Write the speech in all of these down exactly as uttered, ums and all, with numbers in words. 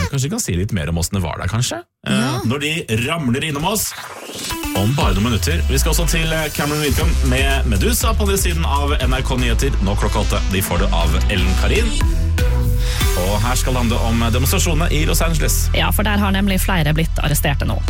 kanskje kan si litt mer om hvordan det var der, kanskje? Ja. Eh, når de ramler innom oss om bare noen minutter. Vi skal også til Cameron Whitcomb med Medusa på den siden av N R K Nyheter, nå klokka åtte. De får det av Ellen Karin. Og her skal det handle om demonstrasjonene i Los Angeles. Ja, for der har nemlig flere blitt arresterte nå.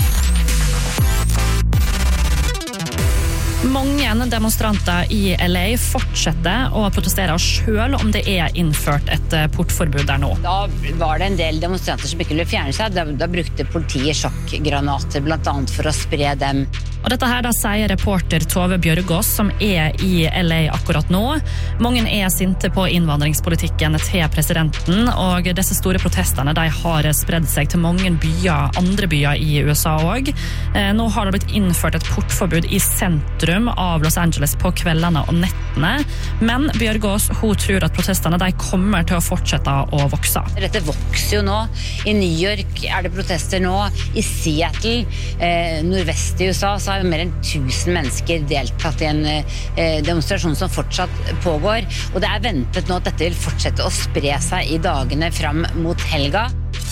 Mange demonstranter i L A fortsetter å protestere selv om det er innført et portforbud der nå. Da var det en del demonstranter som ikke ville fjerne seg. Da, da brukte politiet sjokkgranater, blant annet for å spre dem. Og dette her da sier reporter Tove Bjørgås, som er i L A akkurat nå. Mange er sinte på innvandringspolitikken til presidenten, og disse store protestene de har spredd seg til mange byer, andre byer i U S A også. Nå har det blitt innført et portforbud i sentrum av Los Angeles på kveldene og nettene, men Bjørgås, hun tror at protestene de kommer til å fortsette å vokse. Dette vokser jo nå. I New York er det protester nå. I Seattle, eh, nordvest i U S A, så har mer enn tusen mennesker deltatt i en eh, demonstrasjon som fortsatt pågår. Og det er ventet nå at dette vil fortsette å spre seg i dagene fram mot helga.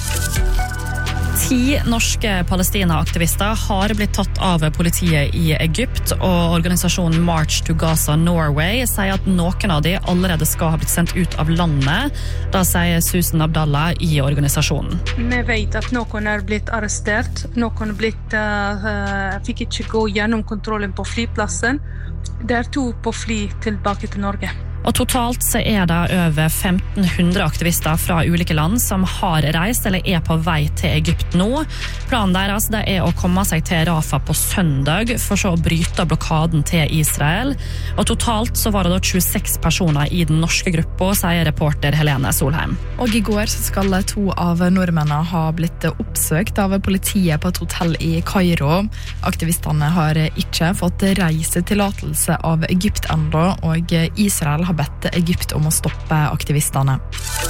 Ti norske Palestina-aktivister har blitt tatt av politiet i Egypt, og organisasjonen March to Gaza Norway sier at noen av de allerede skal ha blitt sendt ut av landet. Da sier Susan Abdallah i organisasjonen. Vi vet at noen er blitt arrestert, noen er blitt, uh, fikk ikke gå gjennom kontrollen på flyplassen. Det er to på fly tilbake til Norge. Og totalt så er det over femten hundre aktivister fra ulike land som har reist eller er på vei til Egypt nå. Planen deres det er å komme seg til Rafah på søndag for så å bryte blokaden til Israel. Og totalt så var det da tjueseks personer i den norske gruppa, sier reporter Helene Solheim. Og i går så skal to av nordmennene ha blitt oppsøkt av politiet på et hotell i Kairo. Aktivistene har ikke fått reisetillatelse av Egypt enda, og Israel har bedt Egypt om å stoppe aktivistene.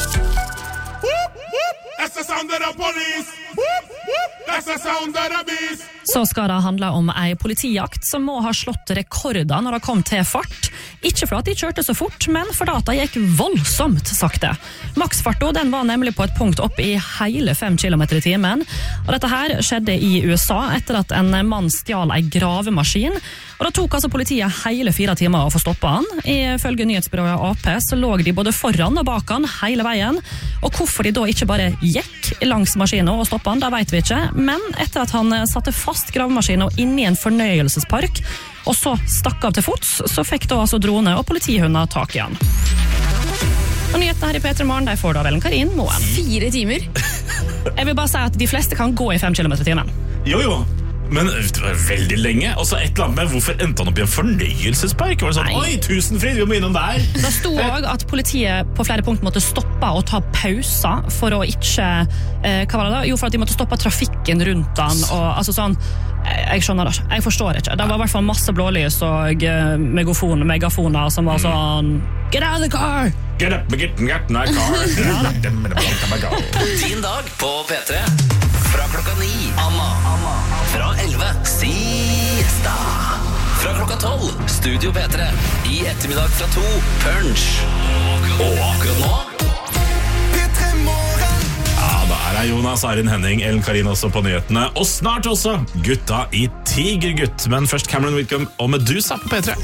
Så skal det handle om ei politijakt som må ha slått rekorder når det kom til fart. Ikke for at de kjørte så fort, men for at det gikk voldsomt sakte. Maksfarten den var nemlig på et punkt opp i hele fem kilometer i timen. Og dette her skjedde i U S A etter at en mann stjal ei gravemaskin. Og da tok altså politiet hele fire timer å få stoppet han. Ifølge nyhetsbyrået A P så lå de både foran og bak han hele veien. Og hvorfor de da ikke bare gikk langs maskinen og stoppet han, det vet vi ikke. Men etter at han satte fast gravemaskinen inn i en fornøyelsespark, og så stakk av til fots, så fikk da altså drone og politihunder tak i han. Og nyhetene her i P tre Morgen, de får da vel en Karin Moen. Fire timer? Jeg vil bare si at de fleste kan gå i fem kilometer i timen. Jo, jo. Men det var veldig lenge. Og så et eller annet med hvorfor endte han opp i en fornøyelsespark? Var det sånn, oi, tusenfryd, vi må innom der. Det sto også at politiet på flere punkt måtte stoppe og ta pauser for å ikke, eh, hva var det da? Jo, for at de måtte stoppe trafikken rundt han, og altså sånn, jeg skjønner det ikke, jeg forstår ikke. Det var i hvert fall masse blålys og uh, megafon, megafoner som var sånn, get out of the car! Get up, get, get in my car. Din dag på P tre. Fra klokka ni, Anna. Anna. Fra elleve, Siesta. Fra klokka tolv, Studio P tre. I ettermiddag fra to, Punch. Og akkurat nå P tre Morgen. Ja, der er Jonas, Arin Henning, Ellen Karin også på nyhetene. Og snart også gutta i Tigergutt. Men først Cameron Whitcomb og Medusa på P tre.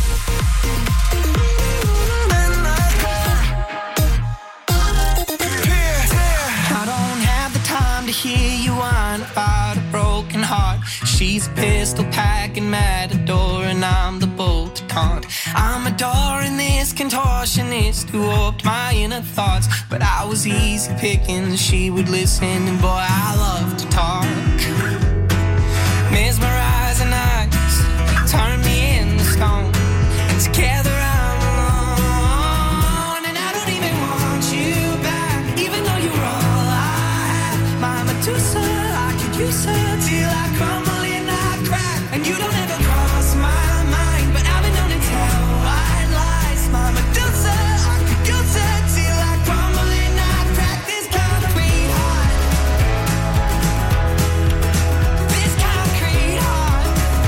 Hear you whine about a broken heart. She's a pistol packing matador, and I'm the bull to taunt. I'm adoring this contortionist who warped my inner thoughts, but I was easy picking, she would listen, and boy, I love to talk. Mesmerizing eyes turn me into stone, and together I'm alone, and I don't even want you back, even though you're all I have. My Medusa, I could use her till I crumble and I crack, and you don't ever cross my mind, but I've been known to tell white lies. My Medusa, I could use her till I crumble and I crack. This concrete heart, this concrete heart.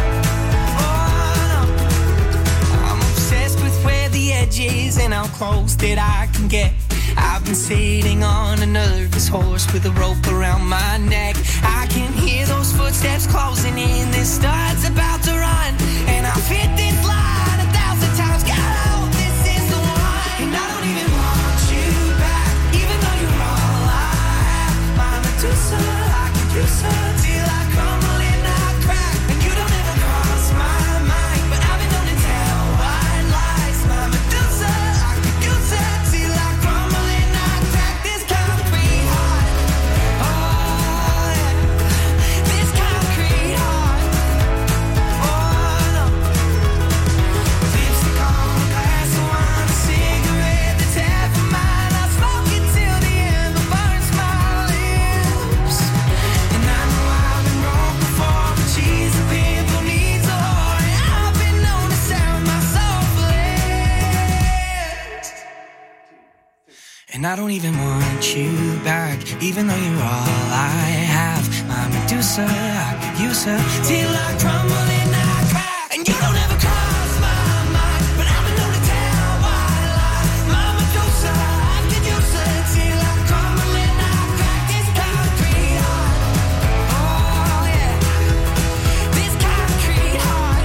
Oh no, I'm obsessed with where the edge is and how close that I can get. I've been sitting on a nervous horse with a rope around my neck. I can hear those footsteps closing in. This star's about to run, and I've hit this line a thousand times. God, I hope this is the one. And I don't even want you back, even though you're all I have. My Medusa, I could use her till I crumble and I crack. And you don't ever cross my mind, but I've been known to tell white lies. My Medusa, I could use her till I crumble and I crack. This concrete heart, oh yeah, this concrete heart, oh no. Lipstick on a glass of wine, a cigarette that's half of mine. I smoke it till the ember burns my lips. And I know I've been wrong before, but she's a pimple needs a whore, and I've been known to sell my soul for less. And I don't even want you back, even though you're all I have. My Medusa, I could use her till I crumble and I crack. And you don't ever cross my mind, but I've been known to tell white lies. My Medusa, I could use her till I crumble and I crack. This concrete heart, oh yeah, this concrete heart,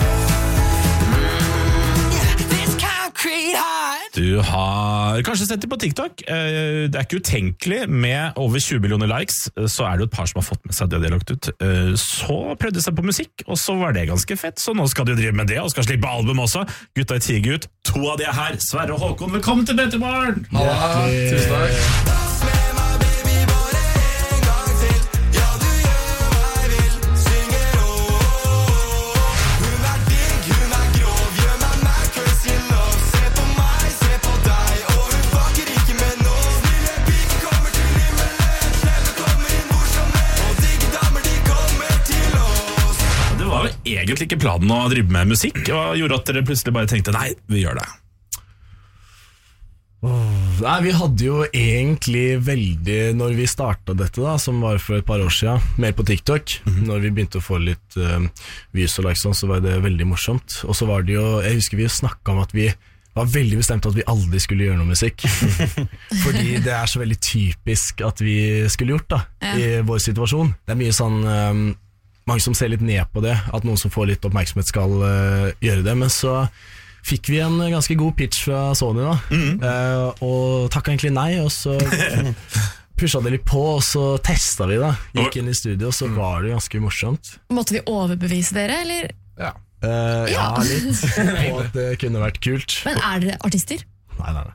mm, yeah, this concrete heart. Du har kanskje sett det på TikTok. Eh, Det er ikke utenkelig. Med over tjue millioner likes, eh, så er det jo et par som har fått med seg det de har lagt ut. Eh, Så prøvde de seg på musikk, og så var det ganske fett. Så nå skal de jo drive med det, og skal slippe album også. Gutta i Tigergut, to av de er her. Sverre og Håkon, velkommen til Betemorgen! Tusen takk. Det var jo egentlig ikke planen å drive med musikk, og gjorde at dere plutselig bare tenkte, nei, vi gjør det. Nei, vi hadde jo egentlig veldig, når vi startet dette da, som var for et par år siden, mer på TikTok, når vi begynte å få litt uh, views og likes, så var det veldig morsomt. Og så var det jo, jeg husker vi snakket om at vi var veldig bestemt at vi aldri skulle gjøre noe musikk. Fordi det er så veldig typisk at vi skulle gjort da, i vår situasjon. Det er mye sånn, um, mange som ser litt ned på det, at noen som får litt oppmerksomhet skal uh, gjøre det, men så fikk vi en ganske god pitch fra Sony da, mm. uh, og takket egentlig nei, og så pushet det litt på, og så testet vi da, gikk inn i studio, og så var det ganske morsomt. Måtte vi overbevise dere, eller? Ja, uh, ja. ja litt, og at det kunne vært kult. Men er dere artister? Nei, nei, nei.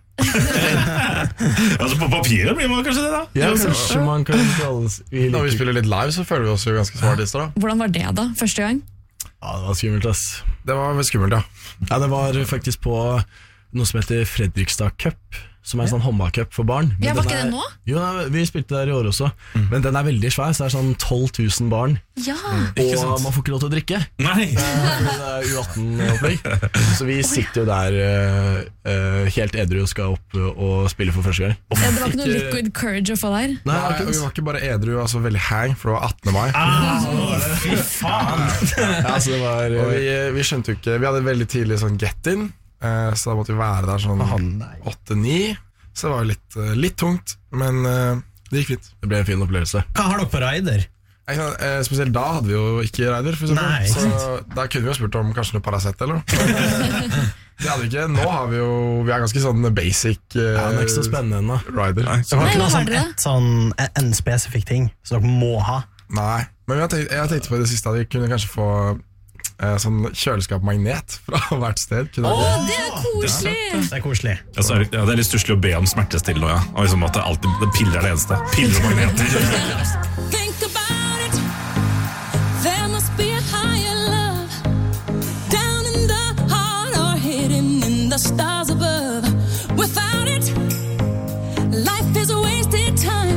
Altså på papiret blir man kanskje det da? Ja, kanskje man kan kalles. Når vi spiller litt live, så føler vi oss jo ganske som artister da. Hvordan var det da, første gang? Ja, det var skummelt, ass. Det var vel skummelt, ja. Ja, det var faktisk på noe som heter Fredrikstad Cup, som er en sånn håndballcup for barn. Men ja, var ikke er, det nå? Jo, nei, vi spilte der i år også. Mm. Men den er veldig svær, så det er sånn tolv tusen barn. Ja. Og man får ikke lov til å drikke. Nei. Det er U atten-opplegg. Så vi sitter jo der uh, helt edru og skal opp og spille for første gang. Ja, det var ikke noe liquid courage å få der? Nei, Nei vi var ikke bare edru, altså veldig hang, for det var attende mai. Ah, fy faen! Ja, så det var, og vi, vi skjønte jo ikke, vi hadde veldig tidlig sånn get-in, så da måtte vi være der sånn åtte ni, så det var litt, litt tungt, men det gikk fint. Det ble en fin opplevelse. Hva har dere på Raider? Spesielt da hadde vi jo ikke Raider, for eksempel. Så da kunne vi jo spurt om kanskje noe Paracet eller noe. Det hadde vi ikke. Nå har vi jo, vi er ganske sånn basic uh, ja, det er ikke så spennende ennå. Rider. Nei, det var ikke noe sånn, et, sånn en spesifikk ting som dere må ha. Nei, men jeg tenkte, jeg tenkte på det siste at vi kunne kanskje få uh, sånn kjøleskapmagnet fra hvert sted. Åh, oh, det er koselig! Det er koselig. Ja, så er det, ja, det er litt stusslig å be om smertestille, ja. Og liksom at det alltid, det piller er det eneste. Piller og magneter. Think about it. There must be a higher love down in the heart or hidden in the stars above. Without it, life is a wasted time.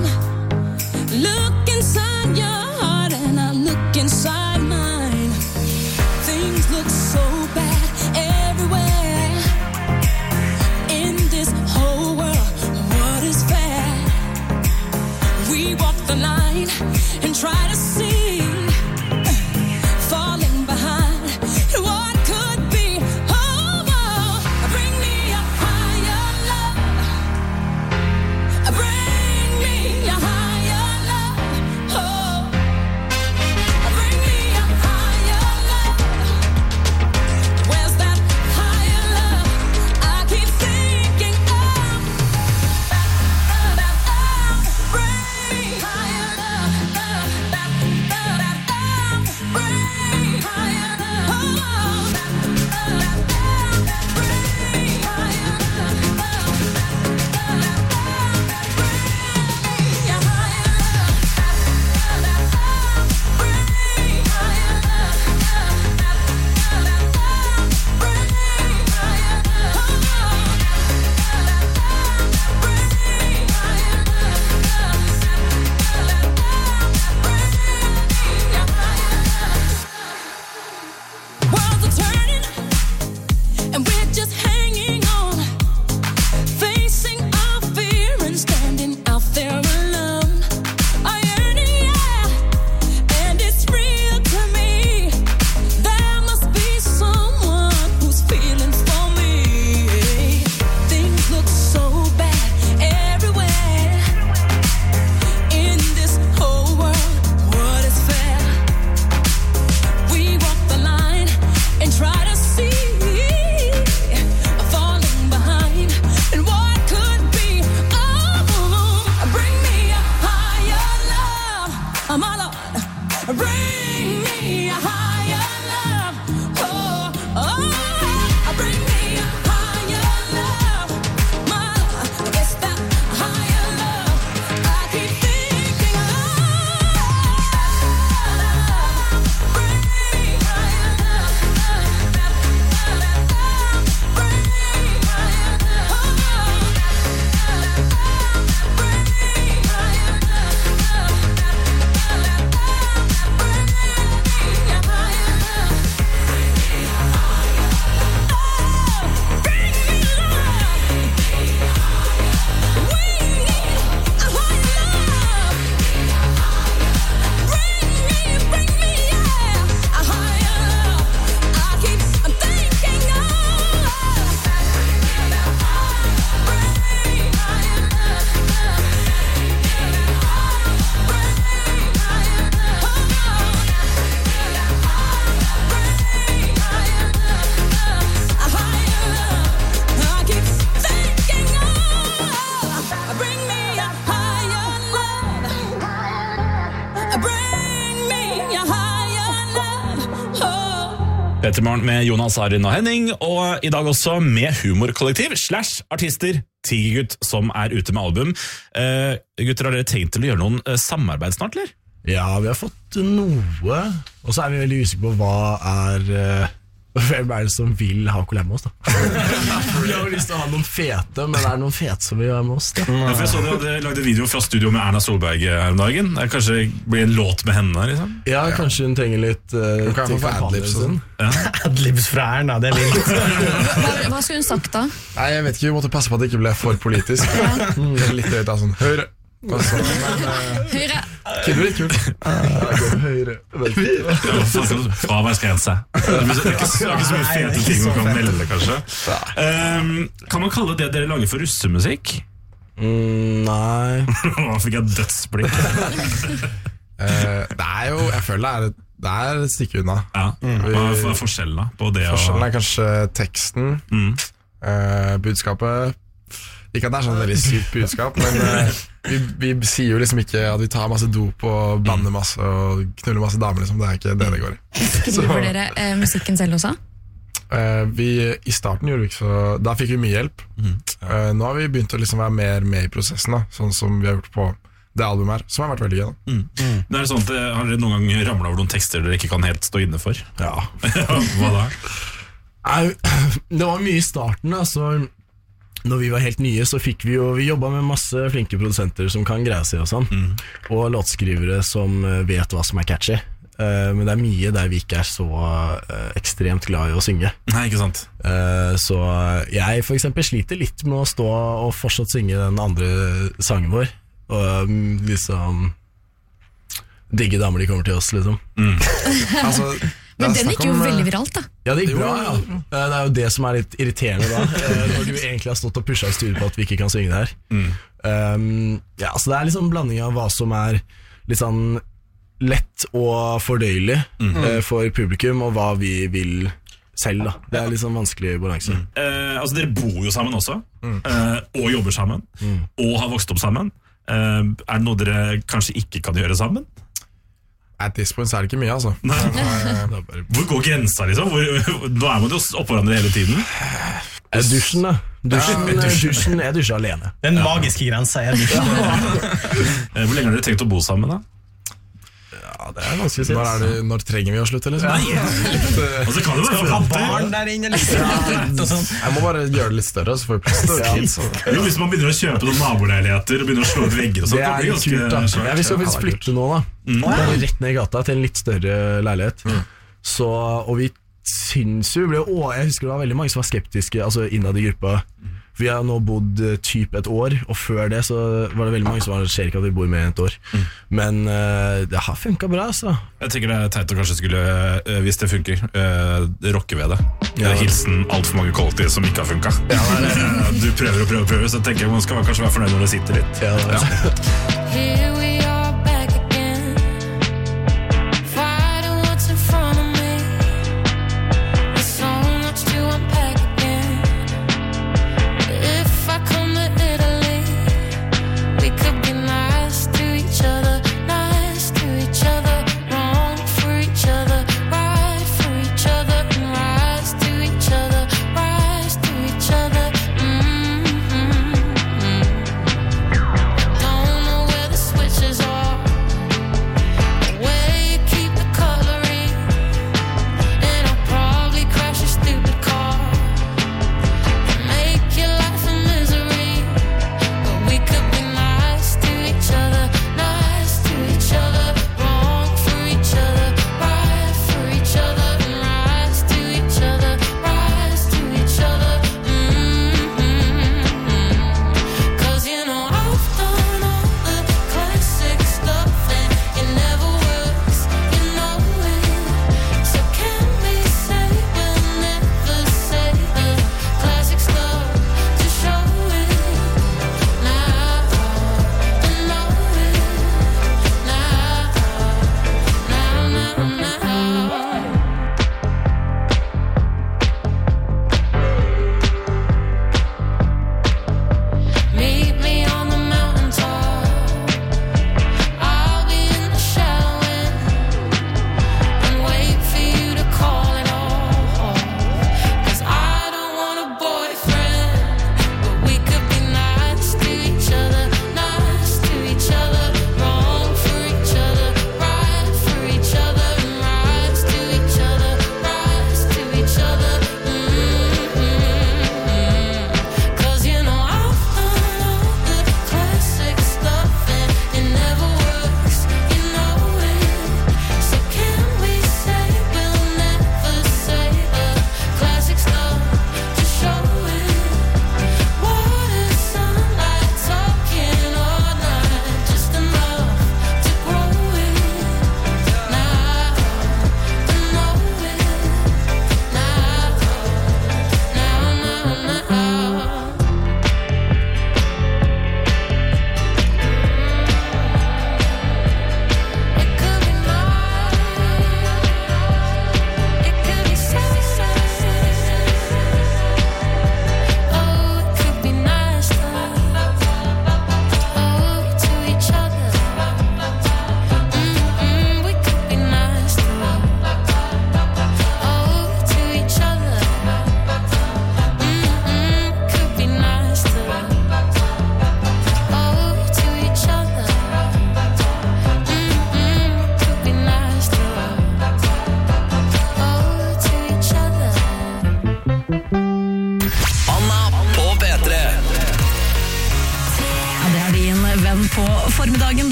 Look inside your heart and I look inside mine. Things look so bad everywhere in this whole world. What is fair? We walk the line and try to see, falling behind what could be. Oh, oh, bring me a higher love. Petermorgen med Jonas, Arin og Henning, og i dag også med humorkollektiv slash artister Tigergutt, som er ute med album. Uh, gutter, har dere tenkt til å gjøre noen uh, samarbeid snart, eller? Ja, vi har fått noe, og så er vi veldig usikre på hva er... Uh, hvem er det som vil ha collab med oss, da? Vi har jo lyst til å ha noen fete, men er det noen fete som vil ha med oss, da? Ja, for jeg så dere hadde lagd video fra studio med Erna Solberg her om dagen. Det kanskje blir en låt med henne, liksom? Ja, kanskje hun trenger litt uh, Hun kan få adlibs og sånn. Ja. Adlibs fra Erna, det er vilt. Hva, hva skulle hun sagt da? Nei, jeg vet ikke, vi måtte passe på at det ikke ble for politisk. mm, Det er litt høyt da, sånn Høyre så, men, uh, Høyre Kunne bli litt kult. Høyre Fraværsgrense. Det er ikke så mye fete ting man kan melde, kanskje. um, Kan man kalle det dere lager for russemusikk? Mm, nei. Nå fikk jeg dødsblikk. uh, Det er jo, jeg føler det er et, det er et stykke unna. Ja. Hva er forskjellen da? På det Forskjellen og... er kanskje teksten, mm. uh, budskapet. Ikke at det er sånn veldig sykt budskap, men uh, vi, vi sier jo liksom ikke at vi tar masse dop og bander masse og knuller masse damer, liksom. Det er ikke det det går i. Skriver dere eh, musikken selv også? Uh, vi, I starten gjorde vi ikke så Da fikk vi mye hjelp. Mm. uh, Nå har vi begynt å liksom være mer med i prosessen, da, sånn som vi har gjort på det albumet her, som har vært veldig gøy. Da. Mm. Mm. Det er sånn at, har dere noen gang ramlet over noen tekster dere ikke kan helt stå inne for? Ja. Hva da? Det var mye i starten, da, så når vi var helt nye, så fikk vi jo Vi jobbet med masse flinke produsenter som kan greie seg og sånn, mm. og låtskrivere som vet hva som er catchy. uh, Men det er mye der vi ikke er så uh, ekstremt glad i å synge. Nei, ikke sant? uh, Så jeg for eksempel sliter litt med å stå og fortsatt synge den andre sangen vår, og um, liksom digge damer de kommer til oss, liksom. mm. Altså Men den gikk jo om, veldig viralt, da. Ja, det gikk bra, ja. Det er jo det som er litt irriterende da, når du egentlig har stått og pushet i studiet på at vi ikke kan synge det her. Mm. um, Ja, så det er liksom en blanding av hva som er litt sånn lett og fordøyelig mm. uh, for publikum, og hva vi vil selv, da. Det er litt sånn vanskelig balanse. mm. uh, Altså, dere bor jo sammen også, mm. uh, og jobber sammen, mm. og har vokst opp sammen. uh, Er det noe dere kanskje ikke kan gjøre sammen? At this point så er det ikke mye, altså. Hvor går grensa, liksom? Hvor, nå er man jo oppå hverandre hele tiden. Dusjen, da. Dusjen, ja, dusjen, jeg dusjer alene. Den magiske grensa er dusjen. Hvor lenge har dere tenkt å bo sammen, da? Ja, det er vanskelig å si. Når, er det, når trenger vi å slutte, liksom? Ja. Altså, kan det være ha barn der inne, liksom. Jeg må bare gjøre det litt større, så får vi plass til kids. Jo, hvis man begynner å kjøpe noen naboleiligheter og begynner å slå ut vegger og sånt, det er litt kult, da. Ja, vi skal faktisk flytte nå, da. Mm. Bare rett ned i gata til en litt større leilighet. Mm. Så, og vi syns jo ble, å, jeg husker det var veldig mange som var skeptiske, altså innad i gruppa. Vi har nå bodd uh, typ et år, og før det så var det veldig mange som var skjer ikke at vi bor med et år. Mm. Men uh, det har funket bra, altså. Jeg tenker det er teit å kanskje skulle, uh, hvis det funker, uh, rokke ved det. Ja. Hilsen alt for mange kollektiv som ikke har funket. Ja, det er, uh, du prøver og prøver og prøver, så tenker jeg man skal kanskje være fornøyd når det sitter litt. Ja, det er. Here we are back again, fighting what's in front of me. There's so much to unpack again. If I come to Italy, we could be nice to each other, nice to each other, wrong for each other, right for each other, and rise to each other, rise to each other. Mm-hmm. Don't know where this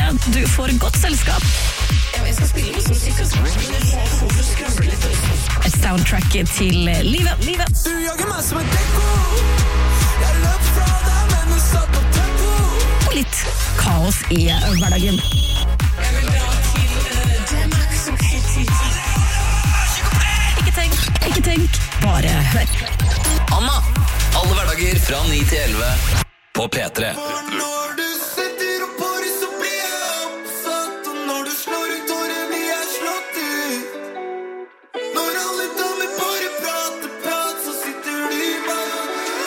Du får godt selskap. Jeg skal spille litt musikk og skramle litt. Et soundtrack til livet. livet. Du jager meg som en dekko. Jeg løp fra deg, men du satt på tempo. Og litt kaos i hverdagen. Jeg vil dra til Danmark som kritisk. Ikke tenk, ikke tenk, bare hør. Anna, alle hverdager fra ni til elleve på P tre. Når du setter opp håret, så blir jeg oppsatt. Og når du slår ut håret, blir jeg slått ut. Når alle damer bare prater prat, så sitter de bare.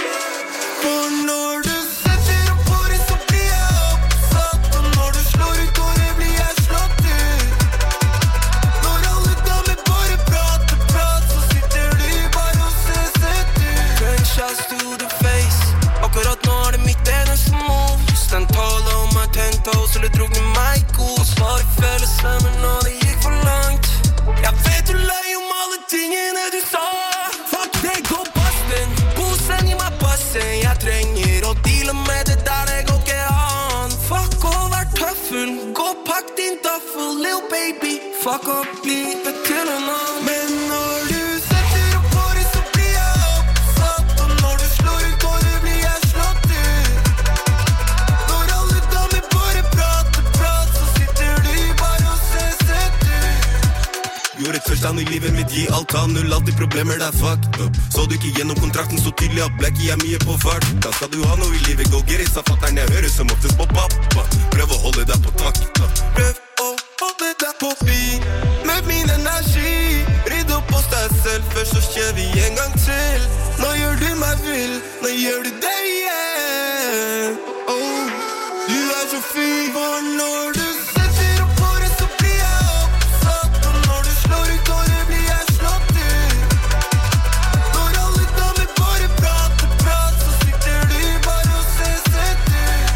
For når du setter opp håret, så blir jeg oppsatt. Og når du slår ut håret, blir jeg slått ut. Når alle damer bare prater prat, så sitter de bare og ser sett ut. Gunshots to the face. Akkurat nå er det mitt eneste mål. Just en tale om meg tenkte og så det drog med meg god. Svaret føles sammen når det gikk for langt. Jeg vet du løy om alle tingene du sa. Fuck det, gå basten. Posen i meg passe. Jeg trenger å deale med det der, det går ikke an. Fuck å være tøffel. Gå pakk din duffel, lil baby. Fuck opp livet til en annen. Men når du setter opp håret, så blir jeg oppsatt. Og når du slår ut håret, blir jeg slått ut. Når alle damer bare prater prat, så sitter de bare og ser sett ut. Gjorde touchdown i livet mitt, gi alt av null. Alltid problemer, det er fucked up. Så du ikke gjennom kontrakten så tydelig at Blackie er mye på fart. Da skal du ha noe i livet, gå get it, sa fatteren. Jeg hører som oftest på pappa. Prøv å holde deg på takt. Prøv å holde deg på beat med min energi. Rydd opp hos deg selv, først så skjer vi en gang til. Nå gjør du meg vill, nå gjør du det igjen. Oh, du er så fin. For når du setter opp håret, så blir jeg oppsatt. Og når du slår ut håret, blir jeg slått ut. Når alle damer bare prater prat, så sitter de bare og ser sett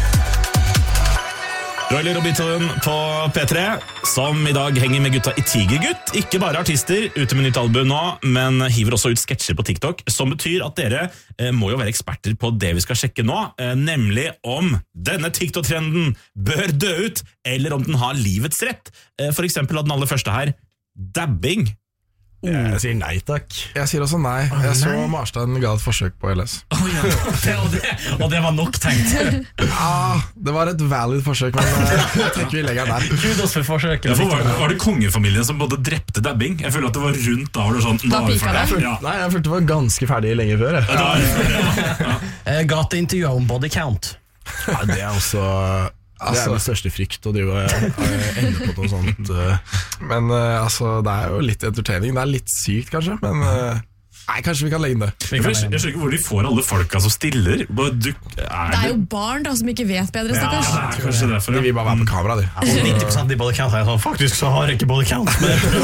ut. Riley Robinson på P tre, som i dag henger med gutta i Tigergutt. Ikke bare artister ute med nytt album nå, men hiver også ut sketsjer på TikTok, som betyr at dere eh, må jo være eksperter på det vi skal sjekke nå, eh, nemlig om denne TikTok-trenden bør dø ut, eller om den har livets rett. Eh, for eksempel at den aller første her, dabbing. Jeg sier nei takk. Jeg sier også nei. Jeg så Marstein ga et forsøk på L S. Oh, ja. det, og, det, og det var nok tenkt. Ja, det var et valid forsøk, men jeg tenker vi legger den der. Kudos for forsøket. Ja, for var, det, var det kongefamilien som både drepte dabbing? Jeg føler at det var rundt da var det sånn. Da pika det. Jeg følte, Ja. Nei, jeg følte det var ganske ferdig lenge før. Jeg. Ja, ja, ja. Eh, Gateintervjuet om body count. Ja, det er også det er min største frykt å drive og ende på noe sånt. uh. Men uh, altså, det er jo litt entertaining. Det er litt sykt, kanskje, men uh, nei, kanskje vi kan legge det. Jeg skjønner ikke hvor de får alle folka som stiller. Bare du, er Det er jo barn da som ikke vet bedre, Ja, stakkars. det er kanskje derfor. De Ja. vil bare være på kamera, de. Altså, nitti prosent i body count er sånn, faktisk så har jeg ikke body count.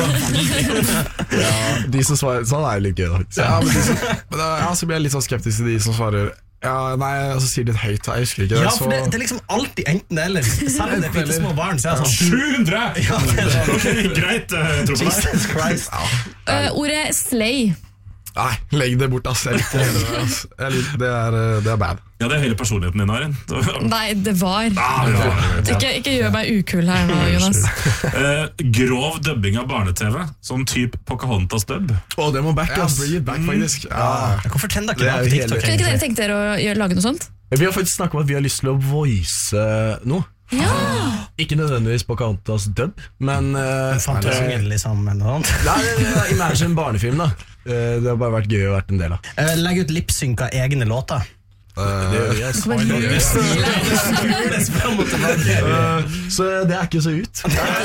Men Ja, de som svarer sånn er jo litt gøy, da. Ja, men de som, men da, ja, så blir jeg litt sånn skeptisk til de som svarer ja, nei, og så sier de et høyt. Jeg husker ikke det. ja, så, for det, det er liksom alltid enten eller. Selv om det er bitte små barn, så er det sånn sju hundre! Ja, det er sånn. Ok, greit, jeg tror på deg. Jesus Christ. Uh, ordet slay. nei, legg det bort, ass. Jeg likte det, ass. Jeg likte, det, er, uh, det er bad. Ja, det er hele personligheten din, Arin. Nei, det var. Ah, ja. Ikke, ikke gjør meg ukul her nå, Jonas. Eh, grov dubbing av barne-TV, sånn typ Pocahontas-dub. Å, det må back, Ja, ass. bring it back, faktisk. Ja. Hvorfor tenner Det dere er ikke jo det på TikTok? hele- Kan ikke dere tenke dere å gjøre, lage noe sånt? Vi har faktisk snakket om at vi har lyst til å voice noe. Ja! Ikke nødvendigvis Pocahontas dub, men uh, Fantasien, liksom, eller noe sånt. Nei, det er Imagine barnefilm, da. Eh, det har bare vært gøy å være en del av. Eh, Legg ut lipsynk av egne låter. Det gjør jeg. Kommer lys. Skules frem og tilbake. Eh, Så det er ikke så ut.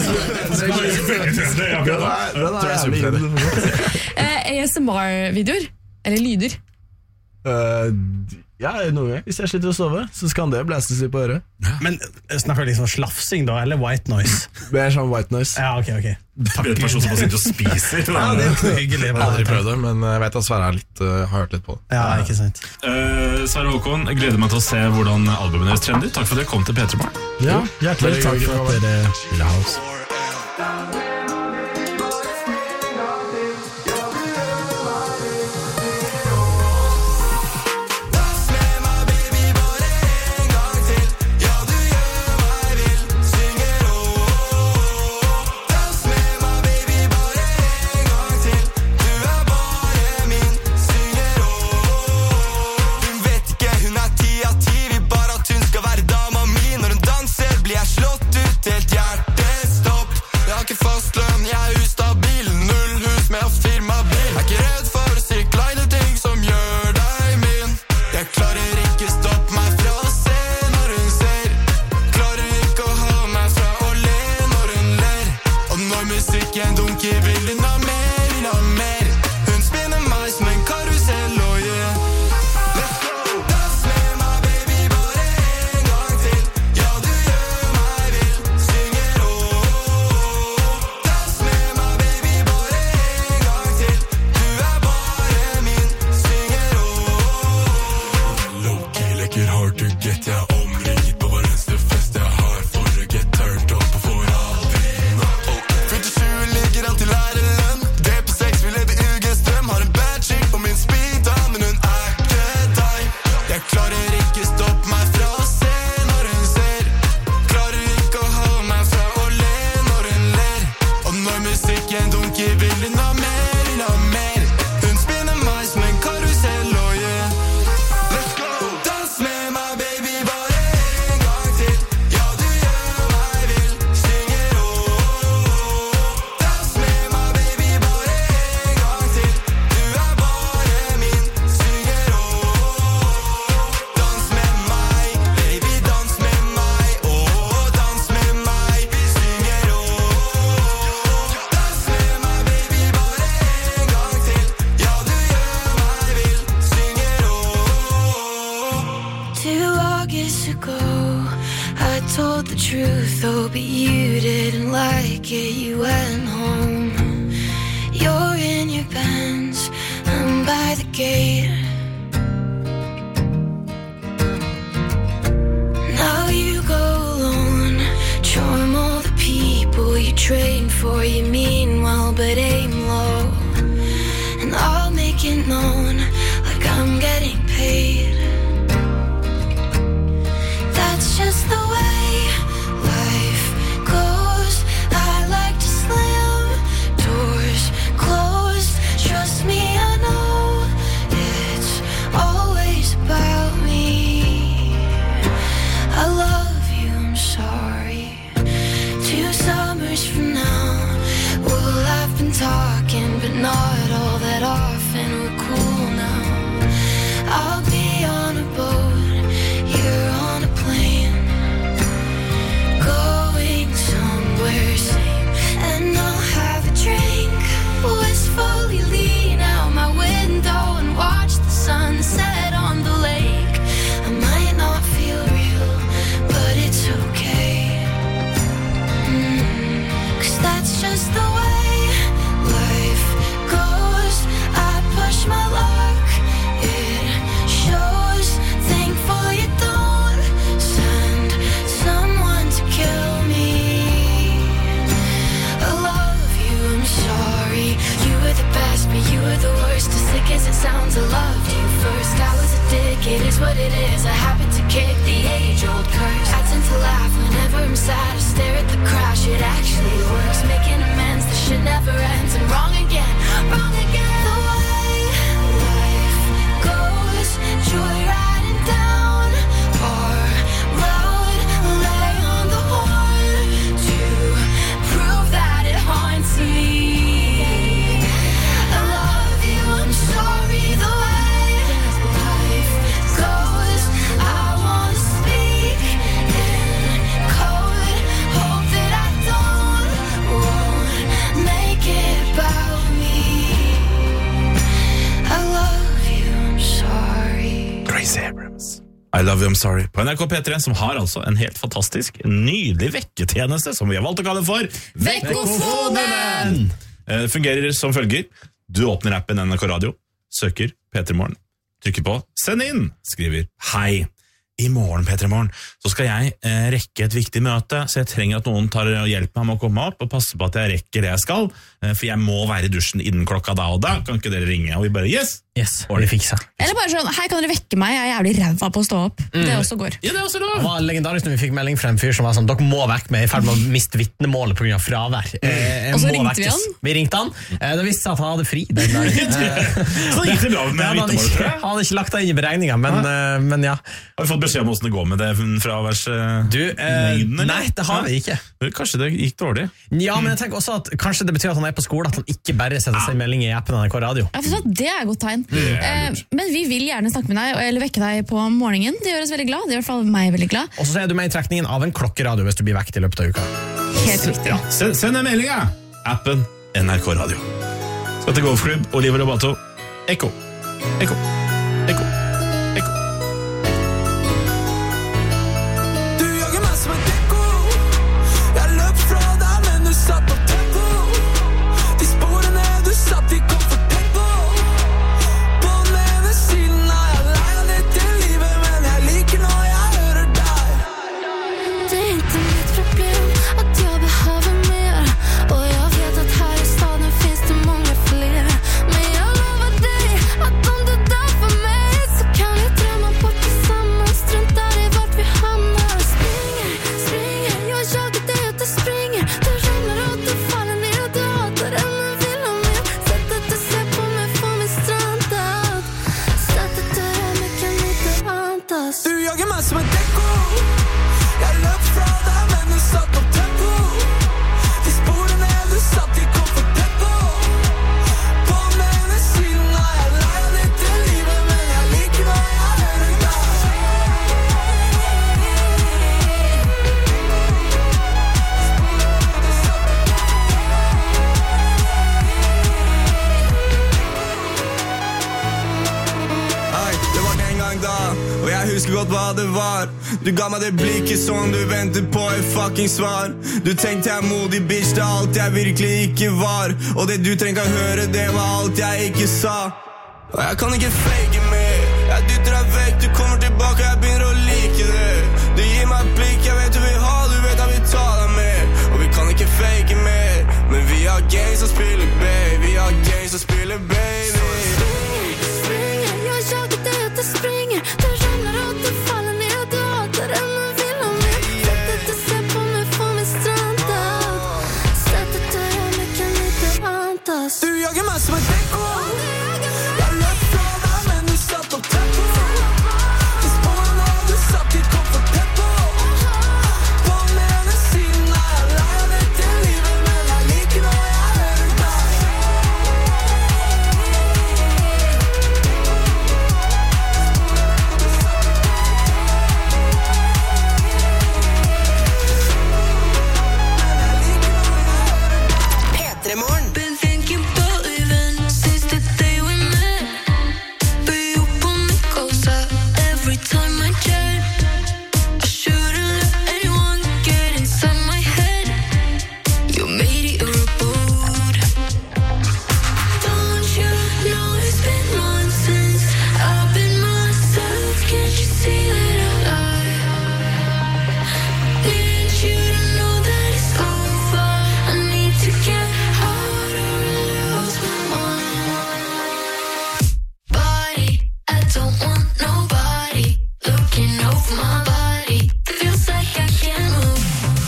Det er bra, da. Den er jævlig inn. Eh, A S M R-videoer. Eller lyder. Eh, Ja, noen gang. Hvis jeg sliter å sove, så kan det blæstes litt på øret. Men eh, snakker du liksom slafsing da, eller white noise? Det er sånn white noise. Ja, ok, ok. Det er en person som bare sitter og spiser. Ja, det er jo ikke hyggelig. Jeg har aldri prøvd det, men jeg vet at Sverre er litt, uh, har hørt litt på det. Ja, ikke sant. Uh, Sverre Håkon, jeg gleder meg til å se hvordan albumet deres trender. Takk for at dere kom til P tre Morgen. Ja, hjertelig takk for at dere ville ha oss. Dans med meg, baby, bare en gang til. Ja, du gjør meg vill. Synger musikken dunker vil hun ha mer, vil ha mer. Hun spinner meg som en karusell, oh yeah. Let's go! Dans med meg, baby, bare en gang til. Ja, du gjør meg vill, synger åh. Dans med meg, baby, bare en gang til. Du er bare min, synger åh. Low-key, lekker hard to get, jeg omringet på hver eneste fest jeg har for å get turned up og får aldri nok. førtisju ligger alltid læreren. Det på sex, vi lever ugestrøm. Har en bad chick på min speed, da, men hun er ikke deg. Jeg klarer ikke stoppe meg fra å se når hun ser. Klarer ikke å holde meg fra å le når hun ler. Og når musikken dunker vil hun ha mer, vil ha mer. Hun spinner meg som en karusell, oh yeah. Let's go! Dans med meg, baby, bare en gang til. Ja, du gjør meg vill, synger åh. Dans med meg, baby, bare en gang til. Du er bare min, synger åh. Dans med meg, baby, dans med meg. Åh, dans med meg, synger åh. Dans med meg, baby, bare en gang til. Ja, du gjør meg vill, synger åh. Two August ago, I told the truth, oh, but you didn't like it, you went home. You're in your Benz, I'm by the gate. Now you go alone, charm all the people you train for, you mean well, but aim low. And I'll make it known, like I'm getting paid. That's just the way life goes. I like to slam doors closed. Trust me, I know it's always about me. I love you, I'm sorry. Two summers from now, we'll have been talking, but not all that often. We're cool now. I'll be on a boat, you're on a plane, going somewhere sane. And I'll have a drink, wistfully lean out my window and watch the sunset on the lake. I might not feel real, but it's okay. Mm, 'cause that's just the way life goes. I push my luck, it shows. Thankful you don't send someone to kill me. I love you, I'm sorry. You were the best, but you were the worst. As sick as it sounds, I loved you first. I was a dick, it is what it is. I happen to kick the age-old curse. I tend to laugh whenever I'm sad. I stare at the crash, it actually works. Making amends, the shit never ends. And wrong again, wrong again. The way life goes, joyriding down our road. Lay on the horn to prove that it haunts me. I love you, I'm sorry. The way life goes, I wanna speak in code. Hope that I don't, won't make it about me. I love you, I'm sorry. Grace Abrams. I love you, I'm sorry. På N R K P tre, som har altså en helt fantastisk, nydelig vekketjeneste, som vi har valgt å kalle for Vekkofonen! Eh, Det fungerer som følger. Du åpner appen N R K Radio, søker P tre Morgen, trykker på Send inn, skriver Hei. I morgen, P tre Morgen, så skal jeg eh, rekke et viktig møte, så jeg trenger at noen tar og hjelper meg med å komme opp og passe på at jeg rekker det jeg skal, eh, for jeg må være i dusjen innen klokka da og da. Kan ikke dere ringe? Og vi bare, yes! Yes, vi fikser. Eller bare sånn, hei, kan dere vekke meg? Jeg er jævlig ræva på å stå opp. Det også går. Ja, det er også lov. Det var legendarisk når vi fikk melding fra en fyr som var sånn, dere må vekke meg, i ferd med å miste vitnemålet på grunn av fravær. Eh, Og så må ringte vi vekkes. han. Vi ringte han. Eh, det viste seg at han hadde fri den dagen. Så det gikk det bra med Han hadde vitnemålet, ikke, tror jeg. han hadde ikke lagt det inn i beregninga, men, eh, men ja. Har vi fått beskjed om hvordan det går med det fravers... Du, eh, nei, det har vi ikke. Kanskje det gikk dårlig? Ja, men jeg tenker også at kanskje det betyr at han er på skole, at han ikke bare setter seg melding i appen N R K Radio. Ja, for så, det er et godt tegn. Det er Eh, lurt. men vi vil gjerne snakke med deg, eller vekke deg på morgenen. Det gjør oss veldig glad. Det gjør i hvert fall meg veldig glad. Og så er du med i trekningen av en klokkeradio hvis du blir vekket i løpet av uka. Helt riktig. Ja, send, send en melding, ja. appen N R K Radio. Skal til Golfklubb, Oliver Robato. Ekko, ekko, ekko, ekko. Du jager meg som en dekko. Jeg løp fra deg, men du satt på tempo. De sporene du satt i kom for tempo. På den ene siden er jeg lei av ditt i livet, men jeg liker når jeg hører deg. Det er ikke mitt problem at jeg behøver mer, og jeg vet at her i staden finnes det mange flere. Men jeg lover deg at om du dør for meg, så kan vi drømme bort det samme, strunter i vart vi hamner. Springer, springer, jeg jager deg ut og springer. Du ramler og du faller ned, du hater det, men vil ha mer. Sett at du ser på meg, får meg strandet. Sett at du er meg, kan ikke antas. Du jager meg som en dekko. Jeg løp fra deg, men du satt på tempo. De sporene du satt i kom for tempo. På den ene siden er jeg lei av ditt i livet, men jeg liker når jeg hører deg. Ei, det var den gang da, og jeg husker godt hva det var. Du ga meg det blikket som du ventet på et fucking svar. Du tenkte jeg er modig, bitch, det er alt jeg virkelig ikke var. Og det du trengte å høre, det var alt jeg ikke sa. Og jeg kan ikke fake mer. Jeg dytter deg vekk, du kommer tilbake, jeg begynner å like det. Du gir meg et blikk, jeg vet du vil ha, du vet jeg vil ta deg med. Og vi kan ikke fake mer, men vi har games som spiller, baby. Vi har games som spiller, baby. Springer, jeg jager deg ut og springer. Du ramler og du faller ned, du hater det, men vil ha mer. Sett at du ser på meg, får meg strandet. Sett at du er meg, kan ikke antas. Du jager meg som en dekko. Jeg løp fra deg, men du satt på tempo. De sporene du satt i kom for tempo. På den ene siden er jeg lei av ditt i livet, men jeg liker når jeg hører deg. P tre Morgen. Been thinking about leaving since the day we met. But you pull me closer every time I chat. I shouldn't let anyone get inside my head. You made it your abode. Don't you know it's been months since I've been myself? Can't you see that I need you to know that it's over? I need to get out or lose my mind. Body, I don't want nobody looking over my body. Feels like I can't move.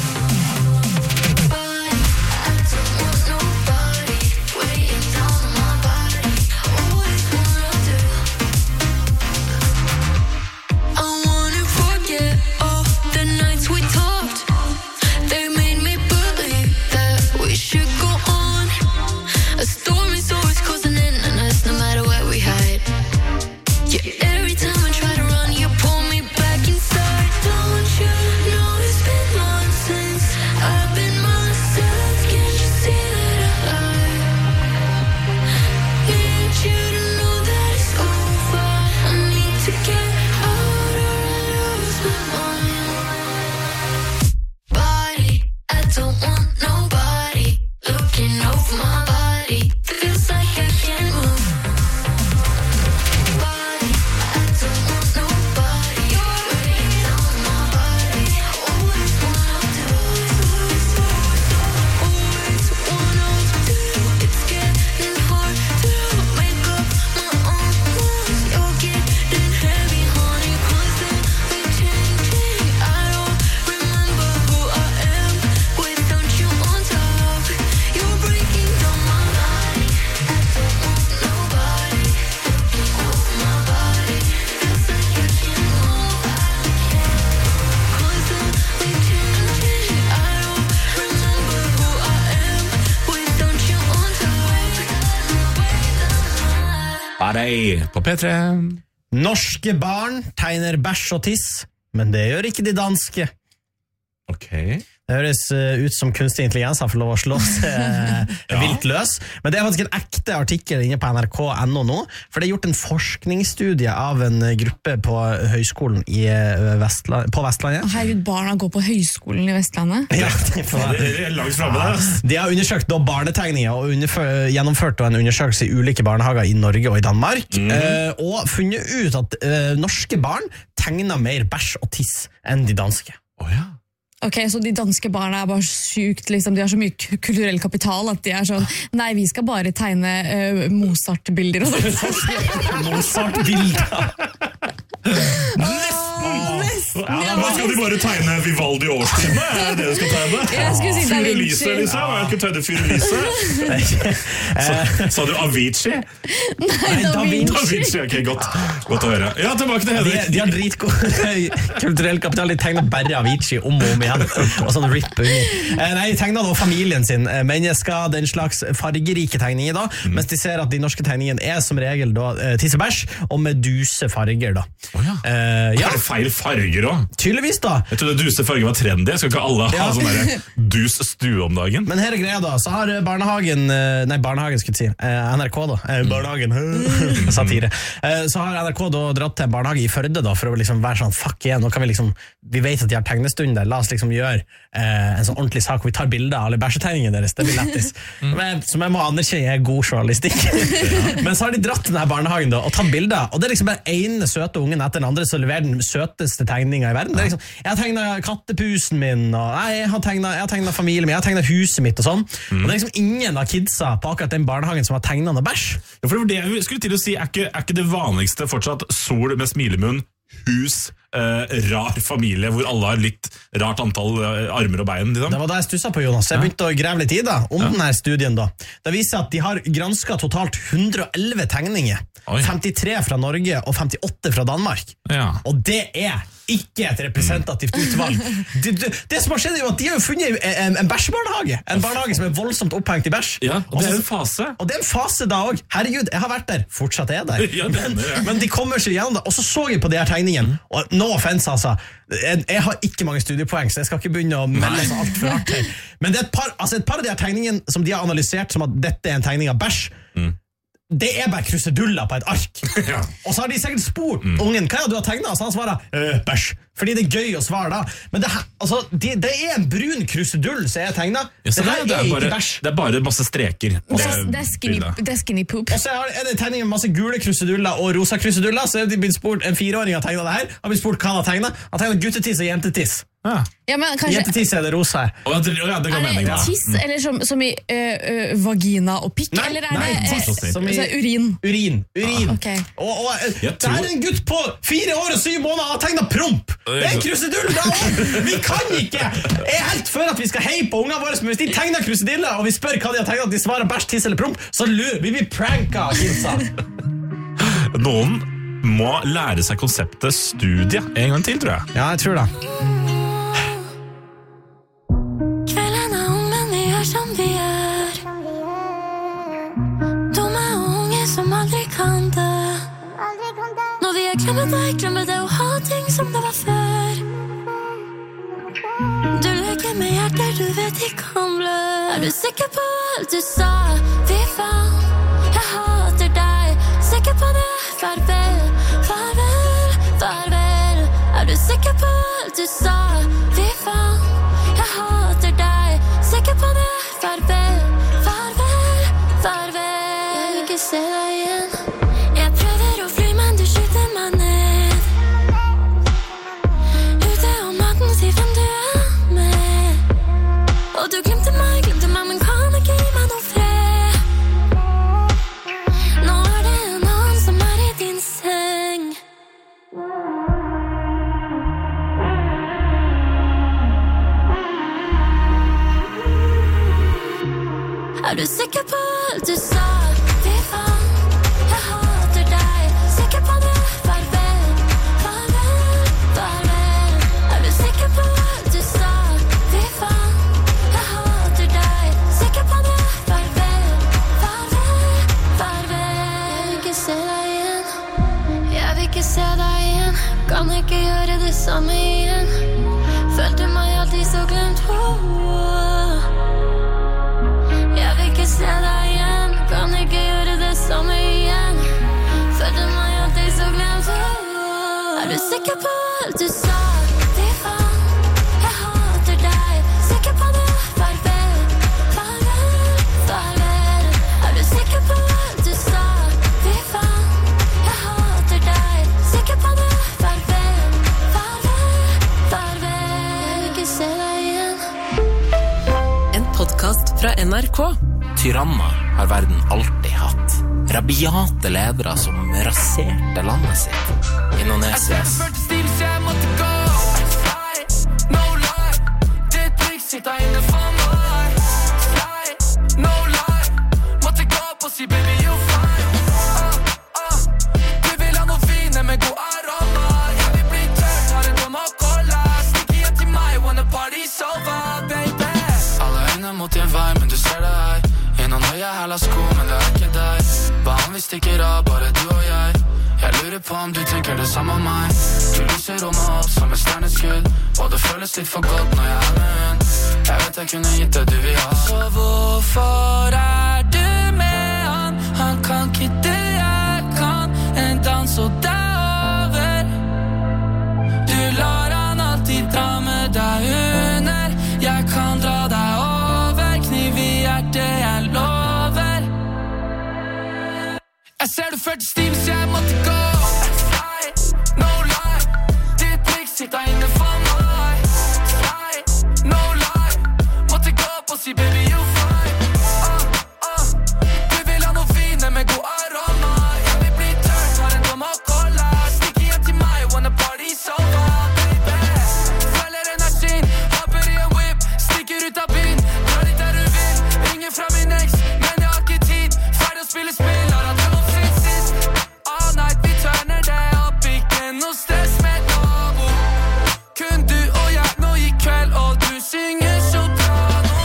Body, I don't want nobody weighing down on my body. Always wanna do. I wanna forget all the nights we talked. They made me believe that we should go on. A storm is always causing in on us, no matter where we hide. Yeah, every time I try to run, you pull me back inside. Don't you know it's been months since I've been myself? Can't you see that I need you to know that it's over? I need to get out or lose my mind. Body, I don't want nobody looking over my body. Feels like I can't move. Body, I don't want nobody weighing down on my body. Always wanna do, always wanna do. It's getting hard to make up my own moves. You're getting heavy, honey, constantly changing. I don't remember who I am without you on top. You're breaking down my body. I don't want nobody looking over my body. Feels like I can't move. Constantly changing. I don't remember who I am without you on top. Parei på P tre. Norske barn tegner bæsj og tiss, men det gjør ikke de danske. Ok. Det høres uh, ut som kunstig intelligens har fått lov å slå seg uh, ja. vilt løs. Men det er faktisk en ekte artikkel inne på N R K punktum N O nå, for det er gjort en forskningsstudie av en gruppe på høyskolen i uh, Vestland, på Vestlandet. Herregud, barna går på høyskolen i Vestlandet. Ja, det er langt fremme der. De har undersøkt da barnetegninger og gjennomført en undersøkelse i ulike barnehager i Norge og i Danmark, mm. uh, og funnet ut at uh, norske barn tegner mer bæsj og tiss enn de danske. Åh oh, ja. Ok, så de danske barna er bare sykt, liksom, de har så mye kulturell kapital at de er sånn, nei, vi skal bare tegne uh, Mozart-bilder og sånt. Mozart-bilder. Nesten! Ja, hva skal de bare tegne Vivaldi årstidene? Er det det du skal tegne? Jeg skulle si Da Vinci. Fyrelise, liksom? Jeg skulle tegne Fyrelise. Sa, sa du Avicii? Nei, Da Vinci. Da Vinci, ok, godt, godt å høre. Ja, tilbake til Hedvig. De, de har dritgod kulturell kapital, de tegner bare Avicii om og om igjen. Og sånn rip Nei, de tegner da familien sin, mennesker, den slags fargerike tegninger da, mm. mens de ser at de norske tegningene er som regel da tissebæsj, og med duse farger da. Oh, ja. Uh, ja. Er det feil farger også? Tydeligvis da. Jeg trodde duse farger var trendy. Skal ikke alle ha ja. sånn der dus stue om dagen? Men her er greia da, så har barnehagen, nei barnehagen skulle jeg si, N R K da, barnehagen, satire. Så har N R K da dratt til en barnehage i Førde da, for å liksom være sånn, fuck igjen, nå kan vi liksom, vi vet at de har tegnestunder, la oss liksom gjøre eh, en sånn ordentlig sak, hvor vi tar bilder av alle bæsjetegningene deres, det blir lettis. Men, som jeg må anerkjenne er god journalistikk. Men så har de dratt til denne barnehagen da, og tatt bilder, og det er liksom bare ene søte ungen etter den andre som leverer den søteste tegninga i verden. Det er liksom, jeg har tegnet kattepusen min, og nei, jeg har tegnet, jeg har tegnet familien min, jeg har tegnet huset mitt og sånn. Mm. Og det er liksom ingen av kidsa på akkurat den barnehagen som har tegnet noe bæsj. Ja, for det var det jeg skulle til å si, er ikke, er ikke det vanligste fortsatt sol med smilemunn, hus, Uh, rar familie hvor alle har litt rart antall uh, armer og bein liksom. Det var da jeg stusset på, Jonas. Jeg begynte å grave litt i da, om ja. denne studien da. Det viser at de har gransket totalt hundre og elleve tegninger. Oi. femtitre fra Norge og femtiåtte fra Danmark. Ja. Og det er ikke et representativt utvalg. Det, det, det som har skjedd er jo at de har jo funnet en, en bæsjbarnehage. En barnehage som er voldsomt opphengt i bæsj. Ja, og det er en fase. Og det er en fase da også. Herregud, jeg har vært der. Fortsatt er jeg der. Ja, det er det, ja. Men, men de kommer seg gjennom det. Og så så jeg på de her tegningene. Og no offense, altså. Jeg, jeg har ikke mange studiepoeng, så jeg skal ikke begynne å melde så alt for hardt her. Men det er et par, altså et par av de her tegningene som de har analysert som at dette er en tegning av bæsj, mm. det er bare kruseduller på et ark. Ja. Og så har de sikkert spurt mm. ungen, hva er det du har tegnet? Så han svarer, øh, bæsj. Fordi det er gøy å svare da. Men det, altså, det, det er en brun krusedull som jeg tegnet. Ja, det, det, er, det, er bare, det er bare masse streker. Og så det er skinny, det er skinny poop. Og så er det tegning med masse gule kruseduller og rosa kruseduller. Så er de blitt spurt, en fireåring har tegnet det her. Han har blitt spurt hva han har tegnet. Han har tegnet guttetiss og jentetiss. Ja. Ja, men kanskje, jentetiss er det rosa. Oh, ja, det, ja, det er det tiss, eller som, som i uh, uh, vagina og pikk? Nei, eller er nei, det tiss, uh, som i urin? Urin, urin. Ah, okay. Og, og uh, det tror... er en gutt på fire år og syv måneder har tegnet promp. Det er en krusedull da også. Vi kan ikke. Jeg er helt for at vi skal heie på ungene våre, men hvis de tegner krusediller, og vi spør hva de har tegnet, at de svarer bæsj, tiss eller promp, så lurer vi blir pranka, kidsa. Noen må lære seg konseptet studie en gang til, tror jeg. Ja, jeg tror det. Kvelden er ung, men vi er som vi er. Dumme unge som aldri kan det. Når vi er glemmet deg, glemmet det å ha ting som det var før. Du leker med hjerter, du vet de kan blø. Er du sikker på alt du sa? Fy faen, jeg hater deg. Sikker på det? Farvel, farvel, farvel. Er du sikker på alt du sa? Fy faen, jeg hater deg. Sikker på det? Farvel, farvel, farvel. Jeg vil ikke se deg igjen. Jeg prøver å fly, men du skyter meg ned. Ute om natten, si hvem du er med. Og du glemte meg, glemte meg, men kan ikke gi meg noe fred. Nå er det en annen som er i din seng. Er du sikker på alt du sa? Fy faen, jeg hater deg. Sikker på det? Farvel, farvel, farvel. Er du sikker på alt du sa? Fy faen, jeg hater deg. Sikker på det? Farvel, farvel, farvel. Jeg vil ikke se deg igjen. Jeg vil ikke se deg igjen. Kan ikke gjøre det samme igjen. Følte meg alltid så glemt. Oh. Er du sikker på alt du sa? Fy faen, jeg hater deg. Sikker på det? Farvel, farvel, farvel. Er du sikker på alt du sa? Fy faen, jeg hater deg. Sikker på det? Farvel, farvel, farvel. Jeg vil ikke se deg igjen. En podcast fra N R K. Tyranner har verden alltid hatt. Rabiate ledere som raserte landet sitt. Indonesias. Jeg følte stil, så jeg måtte gå. Fly, no lie. Ditt blikk sitter inne for meg. Fly, no lie. Måtte gå opp og si baby you fine. uh, uh. Du vil ha noe fine med god aroma. Jeg vil bli tørt, har en dom og cola. Stikk igjen til meg, wanna party's over, baby. Alle øyne mot din vei, men du ser det her. Innan høye hæla sko, men det er ikke deg. Hva om vi stikker av, bare du og jeg? Jeg lurer på om du tenker det samme om meg. Du lyser rommet opp som et stjerneskudd, og det føles litt for godt når jeg er med hun. Jeg vet jeg kunne gitt det du vil ha. Så hvorfor er du med han? Han kan ikke det jeg kan. En dans og det er over. Du lar han alltid dra med deg under. Jeg kan dra deg over. Kniv i hjertet, jeg lover. Jeg ser du følte stil, så jeg måtte gå. Fly, no lie. Ditt blikk sitter inne for meg. Fly, no lie. Måtte gå opp og si baby you fine. uh, uh. Du vil ha noe fine med god aroma. Jeg vil bli tørt, har en dom og cola. Stikk igjen til meg, wanna party's over, baby. Følger energien, hopper i en whip. Stikker ut av byen, drar dit der du vil. Ringer fra min ex, men jeg har ikke tid. Ferdig å spille spill, har hatt dem opp siden sist. All night, vi tørner det opp. Ikke noe stress med nabo. Kun du og jeg nå i kveld, og du synger soprano.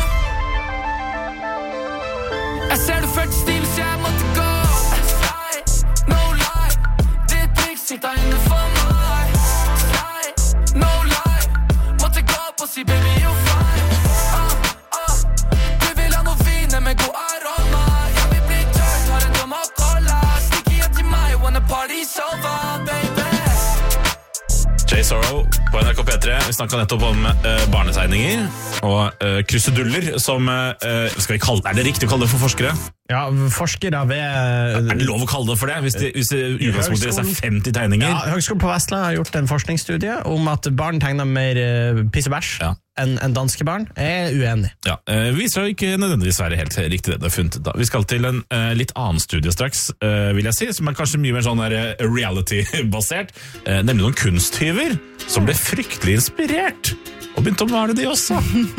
Jeg ser du følte stil, så jeg måtte gå. Fly, no lie. Ditt blikk sitter inne for meg. Fly, no lie. Måtte gå opp og si baby you fine. uh, uh. Du vil ha noe fine med god aroma. Jeg vil bli tørt, har en dom og cola. Stikk igjen til meg, wanna party's over, baby. Jay Sorrow på N R K P tre. Vi snakket nettopp om uh, barnetegninger og uh, kruseduller som uh, skal vi kalle det, er det riktig å kalle det for forskere? Ja, forskere ved Er det lov å kalle det for det? Hvis det, hvis det utgangspunktet er femti tegninger? Ja, Høgskolen på Vestland har gjort en forskningsstudie om at barn tegner mer uh, piss og bæsj ja. enn en danske barn. Jeg er uenig. Ja, uh, viser jo ikke nødvendigvis være helt riktig det det er funnet da. Vi skal til en uh, litt annen studie straks, uh, vil jeg si, som er kanskje mye mer sånn der, uh, reality-basert, uh, nemlig noen kunsttyver som ble fryktelig inspirert og begynte å male de også.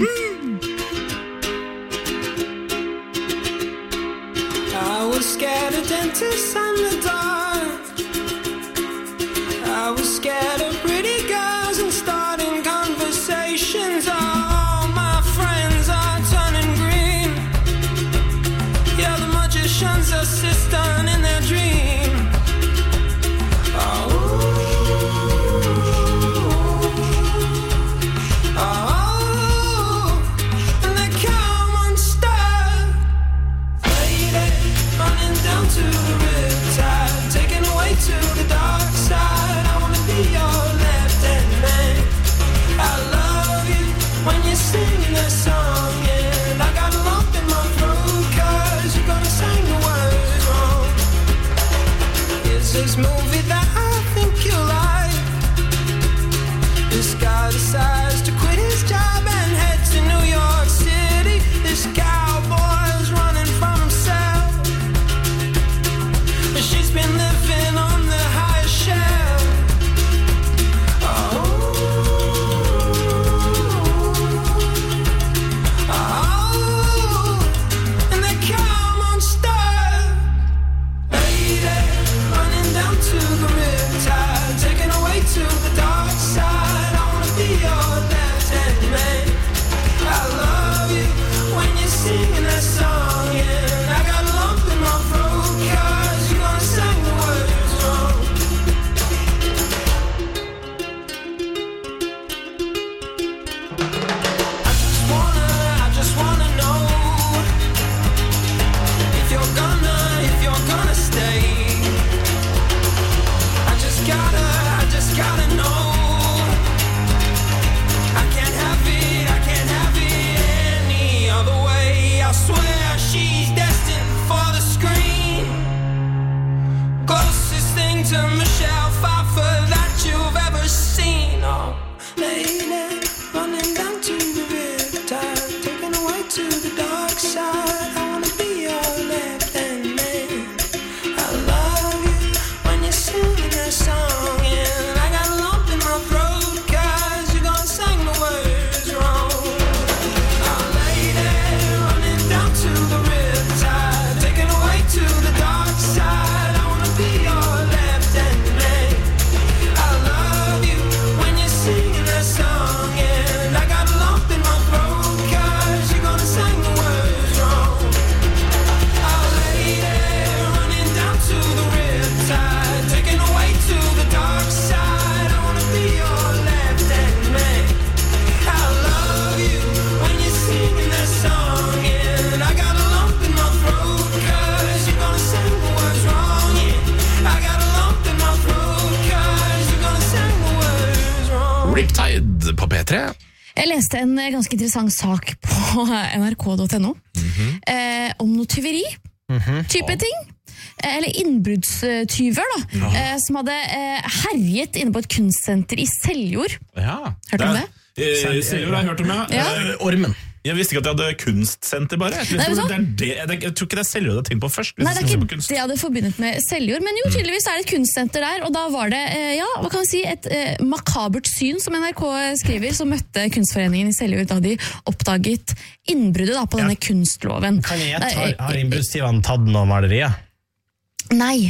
I was scared of dentists and the dark. I was scared of pretty girls and starting conversations. All my friends are turning green. Yeah, the magician's assistant in their dream. Oh, oh, and they come unstuck. Running down to the riptide, taken away to the dark side. I wanna be your the dark side. I wanna be your left hand man. I love you when you're singing that song, and I got a lump in my throat 'cause you're gonna sing the words wrong. I'll lay there running down to the riptide, taken away to the dark side. I wanna be your left hand man. I love you when you're singing that song, and I got a lump in my throat 'cause you're gonna sing the words wrong. I'll lay there running down to the riptide, taken away to the dark side. I wanna be your left hand man. I love you when you're singing that song, and I got a lump in my throat 'cause you're gonna sing the words wrong. Yeah, I got a lump in my throat 'cause you're gonna sing the words wrong. Riptide på P tre. Jeg leste en eh, ganske interessant sak på N R K punktum no eh, om noe tyveri, type ting. Eh, Eller innbruddstyver da, Ja. eh, som hadde eh, herjet inne på et kunstsenter i Seljord. Ja. Hørte du om det? Eh, Seljord har jeg hørt om, ja. Ja. Eh, Ormen. Jeg visste ikke at de hadde kunstsenter bare. Jeg, Nei, tror vet det er det, jeg, jeg tror ikke det er Seljord jeg hadde tenkt på først. hvis Nei, det jeg er skal se på ikke kunst. det jeg hadde forbundet med Seljord, men jo, tydeligvis er det et kunstsenter der, og da var det, eh, ja, hva kan vi si, et eh, makabert syn, som N R K skriver, som møtte Kunstforeningen i Seljord da de oppdaget innbruddet da, på denne kunstloven. Kan jeg gjette, Nei, har, har innbruddstyvene tatt noe malerier? Nei.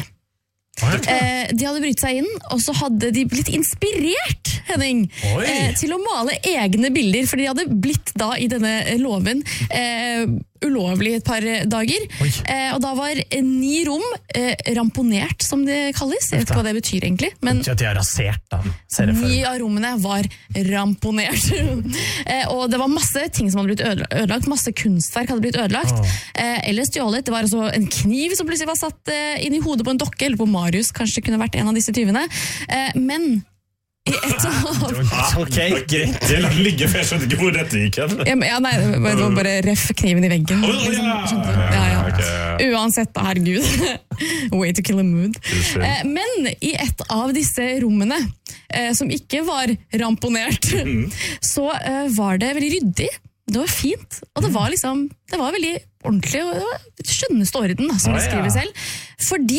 Eh, de hadde brytt seg inn, og så hadde de blitt inspirert, Henning, Oi. eh, til å male egne bilder, for de hadde blitt da i denne eh, loven eh, ulovlig et par dager. Eh, og da var eh, ni rom eh, ramponert, som det kalles. Jeg vet ikke hva det betyr egentlig, men Ikke at de har rasert, da. Ser jeg for ni meg. av rommene var ramponert. eh, og det var masse ting som hadde blitt ødela- ødelagt, masse kunstverk hadde blitt ødelagt, Åh. eh, eller stjålet. Det var også en kniv som plutselig var satt eh, inn i hodet på en dokke, eller på Marius, kanskje kunne vært en av disse tyvene. Eh, men i et av... Ok, greit. Jeg lar den ligge, for jeg skjønte ikke hvor dette gikk hen. Ja, men- ja, nei, det var det var bare ref kniven i veggen. Å, ja. liksom. Skjønte du? Ja, ja. Ok. Uansett, da, herregud. Way to kill a mood. Unnskyld. Eh, men i et av disse rommene, eh, som ikke var ramponert, så eh, var det veldig ryddig. Det var fint, og det var liksom, det var veldig ordentlig, og det var skjønneste orden, da, som Å, de ja. skriver selv. Fordi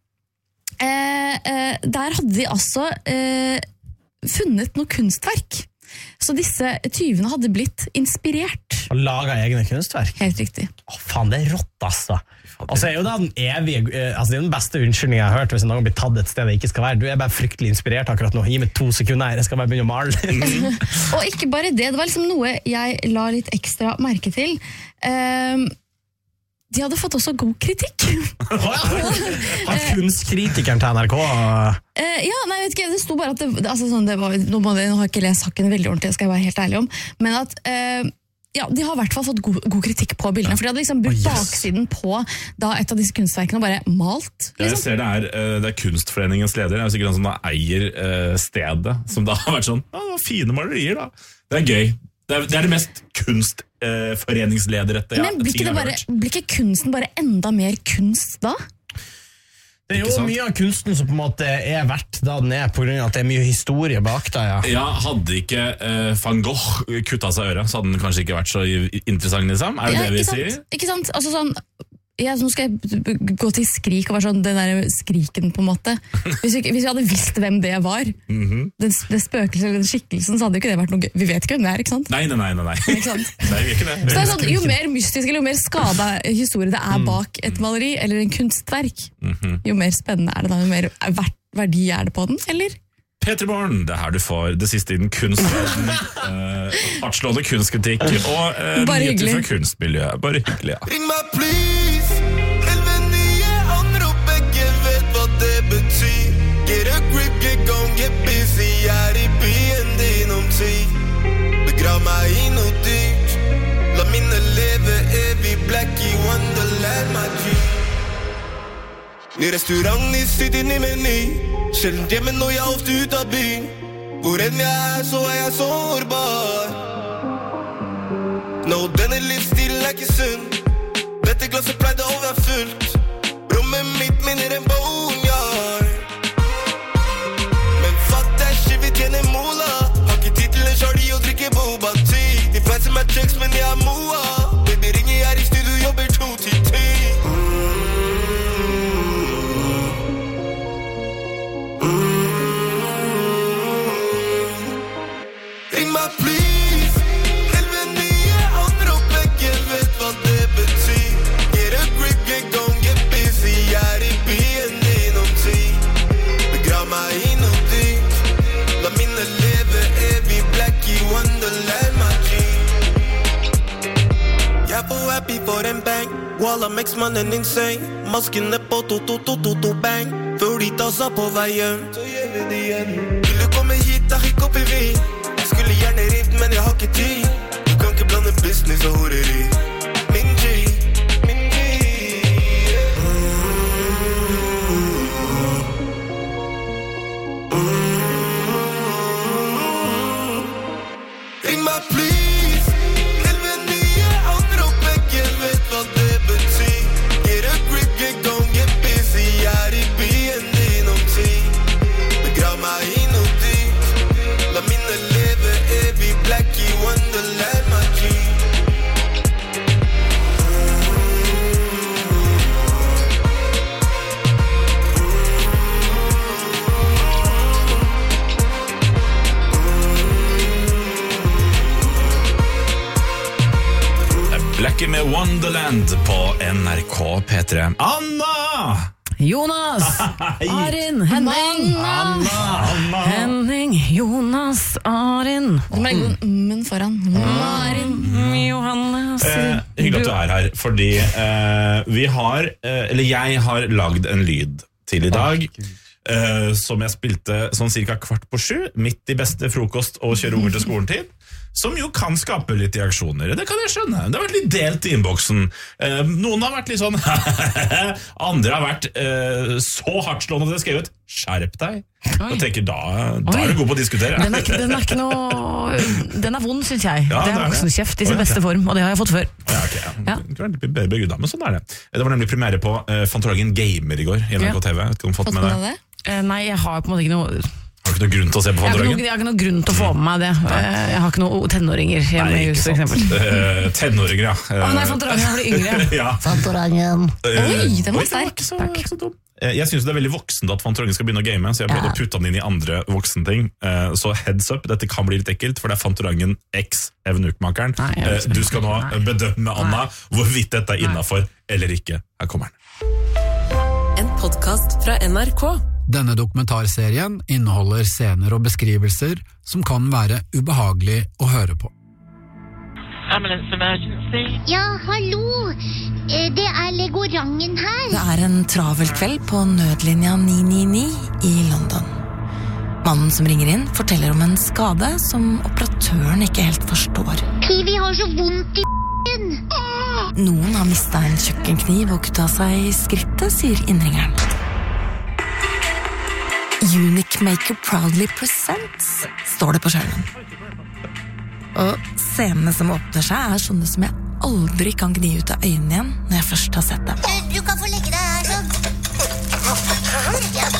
eh, eh, der hadde de altså eh, funnet noe kunstverk. Så disse tyvene hadde blitt inspirert. Og laget egne kunstverk. Helt riktig. Å, faen, det er rått, altså. Og så er jo da den evige, eh, altså det er den beste unnskyldningen jeg har hørt hvis noen blir tatt et sted jeg ikke skal være. Du er bare fryktelig inspirert akkurat nå. Gi meg to sekunder her, jeg skal bare begynne å male. Og ikke bare det, det var liksom noe jeg la litt ekstra merke til. Ehm, de hadde fått også god kritikk. Har kunstkritikeren til N R K Eh, ja, nei, jeg vet ikke, det sto bare at det, altså sånn, det var, nå, må det, nå har jeg ikke lest saken veldig ordentlig, det skal jeg være helt ærlig om, men at eh, ja, de har i hvert fall fått god, god kritikk på bildene, for de hadde liksom brukt Oh, yes. baksiden på da, et av disse kunstverkene og bare malt. Jeg Liksom. ser det er, eh, det er Kunstforeningens leder, det er jo sikkert han som da eier eh, stedet, som da har vært sånn, ja, det var fine malerier da. Det er gøy. Det er det, er det mest kunstforeningslederette Men blir ikke, det bare, blir ikke kunsten bare enda mer kunst da? Det er jo mye av kunsten som på en måte er verdt da den er, på grunn av at det er mye historie bak deg. Ja. Ja, hadde ikke eh, Van Gogh kuttet seg øret, så hadde den kanskje ikke vært så interessant, liksom. Er det Ja, det vi ikke sier? sant? Ikke sant? Altså sånn, ja, nå skal jeg b- b- gå til skrik og være sånn, den der skriken på en måte. Hvis vi, ikke- hvis vi hadde visst hvem det var, Mhm. den, det spøkelset eller den skikkelsen, så hadde jo ikke det vært noe gøy. Vi vet ikke hvem det er, ikke sant? Nei, nei, nei, nei. nei. Ikke sant? Nei, vi er ikke det. Så det er sånn, jo mer mystisk eller jo mer skada historie det er Mm. bak et maleri eller en kunstverk, Mhm. jo mer spennende er det da, jo mer verdt, verdi er det på den, eller? P tre Morgen, det er her du får det siste innen kunstverden. uh, Hardtslående kunstkritikk og uh, Bare nyheter hyggelig. fra kunstmiljøet. Bare hyggelig, ja. Ring meg, please. Elleve nye anrop, begge vet hva det betyr. Get a grip, get gone, get busy. Jeg er i byen din om tid. Begrav meg i noe dyrt. La minnet leve evig. Black i Wonderland, my G. Ny restaurant, ny city, ny meny. Sjelden hjemme når jeg er ofte ut av byen. Hvor enn jeg er, så er jeg sårbar. Nå, denne livsstilen er ikke sunn. Dette glasset pleide å være fullt. Rommet mitt minner en boneyard. Men fuck that shit, vi tjener mola. Har ikke tid til en shorty og drikke boba tea. De fleiser meg checks, men jeg er moa. Baby, ring får en bang. Walla makes mannen insane. Maskene på to-to-to-to-to-bang. Før de tar seg på veien, så gjør vi det igjen. Vil du komme hit, da hikk opp i vin. Jeg skulle gjerne rift, men jeg har ikke tid. Du kan ikke blande business og horeri. Min G, min G. Ring meg please. Elleve nye andre opp veggen, vet hva det betyr. Get a grip, get gone, get busy. Jeg er i byen din om tid. Begrav meg i noe dyrt. La minne leve evig, black i Wonderland, my G. Blackie med Wonderland på N R K P tre. Anna! Jonas, Arin, Henning Anna. Anna. Henning, Jonas, Arin. Du må legge den mm-en foran. Arin. Johannes. Eh, hyggelig at du er her, fordi eh, vi har, eh, eller jeg har lagd en lyd til i dag, eh, som jeg spilte sånn cirka kvart på sju, midt i beste frokost og kjøre over til skolen-tid. Som jo kan skape litt reaksjoner. Det kan jeg skjønne. Det har vært litt delt i innboksen. Eh, noen har vært litt sånn andre har vært eh, så hardtslående at det er skrevet skjerp deg. Og tenker da, da er du god på å diskutere. Den er, ikke- den er ikke noe Den er vond, synes jeg. Ja, det er det er det. voksenkjeft i sin Oi, beste ok. form, og det har jeg fått før. Ja, ok. Ja. Det kunne vært litt bedre begrunnet, men sånn er det. Det var nemlig premiere på uh, Fantorangen Gamer i går i N R K T V. Vet ikke om du har fått med det? Eh, Nei, jeg har på en måte ikke noe Har du ikke noe grunn til å se på Jeg har, ikke noe, Fantorangen? jeg har ikke noe grunn til å få med meg det. Eh, Jeg har ikke noen tenåringer hjemme Nei, i ikke huset, for sant. eksempel. Eh, tenåringer, ja. Å nei, Fantorangen er for de yngre. ja. Fantorangen. Eh, Oi, den var oi, sterk. ikke så, ikke så dum. Eh, Jeg synes det er veldig voksent at Fantorangen skal begynne å game, så jeg prøvde Ja. å putte den inn i andre voksenting. Eh, Så heads up, dette kan bli litt ekkelt, for det er Fantorangen X Evenukmakeren. jeg Du skal nå bedømme, Anna, hvorvidt dette er innenfor eller ikke. Her kommer den. En podcast fra N R K. Denne dokumentarserien inneholder scener og beskrivelser som kan være ubehagelig å høre på. Ambulance emergency. Ja, hallo! Eh, Det er Legorangen her. Det er en travel kveld på nødlinja ni ni ni i London. Mannen som ringer inn forteller om en skade som operatøren ikke helt forstår. Kiwi har så vondt i n***en. Noen har mistet en kjøkkenkniv og kuttet seg i skrittet, sier innringeren. Unique Maker Proudly Presents, står det på skjermen. Og scenene som åpner seg er sånne som jeg aldri kan gni ut av øynene igjen når jeg først har sett dem. Eh, Du kan få legge deg her sånn. Ja.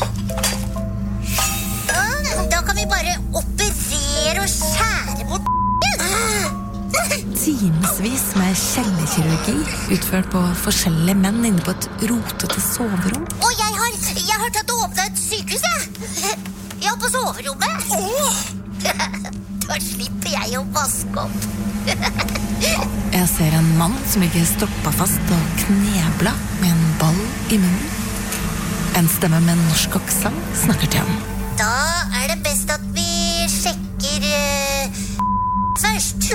Ja, Da kan vi bare operere og skjære bort n***en. Timevis med kjellerkirurgi utført på forskjellige menn inne på et rotete soverom. Og jeg har, jeg har tatt og åpnet et sykehus, jeg. Ja, på soverommet. Da slipper jeg å vaske opp. Jeg ser en mann som ligger stroppa fast og knebla med en ball i munnen. En stemme med norsk aksent snakker til ham. Da er det best at vi sjekker eh, først.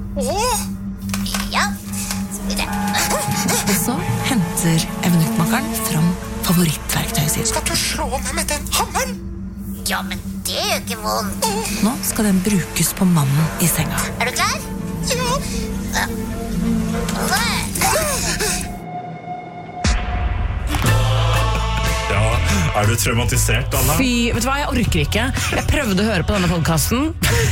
Ja. Og så henter evenukmakeren fram favorittverktøyet sitt. Skal du slå meg med den hammeren? Ja, men det gjør ikke vondt. Nå skal den brukes på mannen i senga. Er du klar? Ja. Ja, er du traumatisert, Anna? Fy, vet du hva, jeg orker ikke. Jeg prøvde å høre på denne podcasten.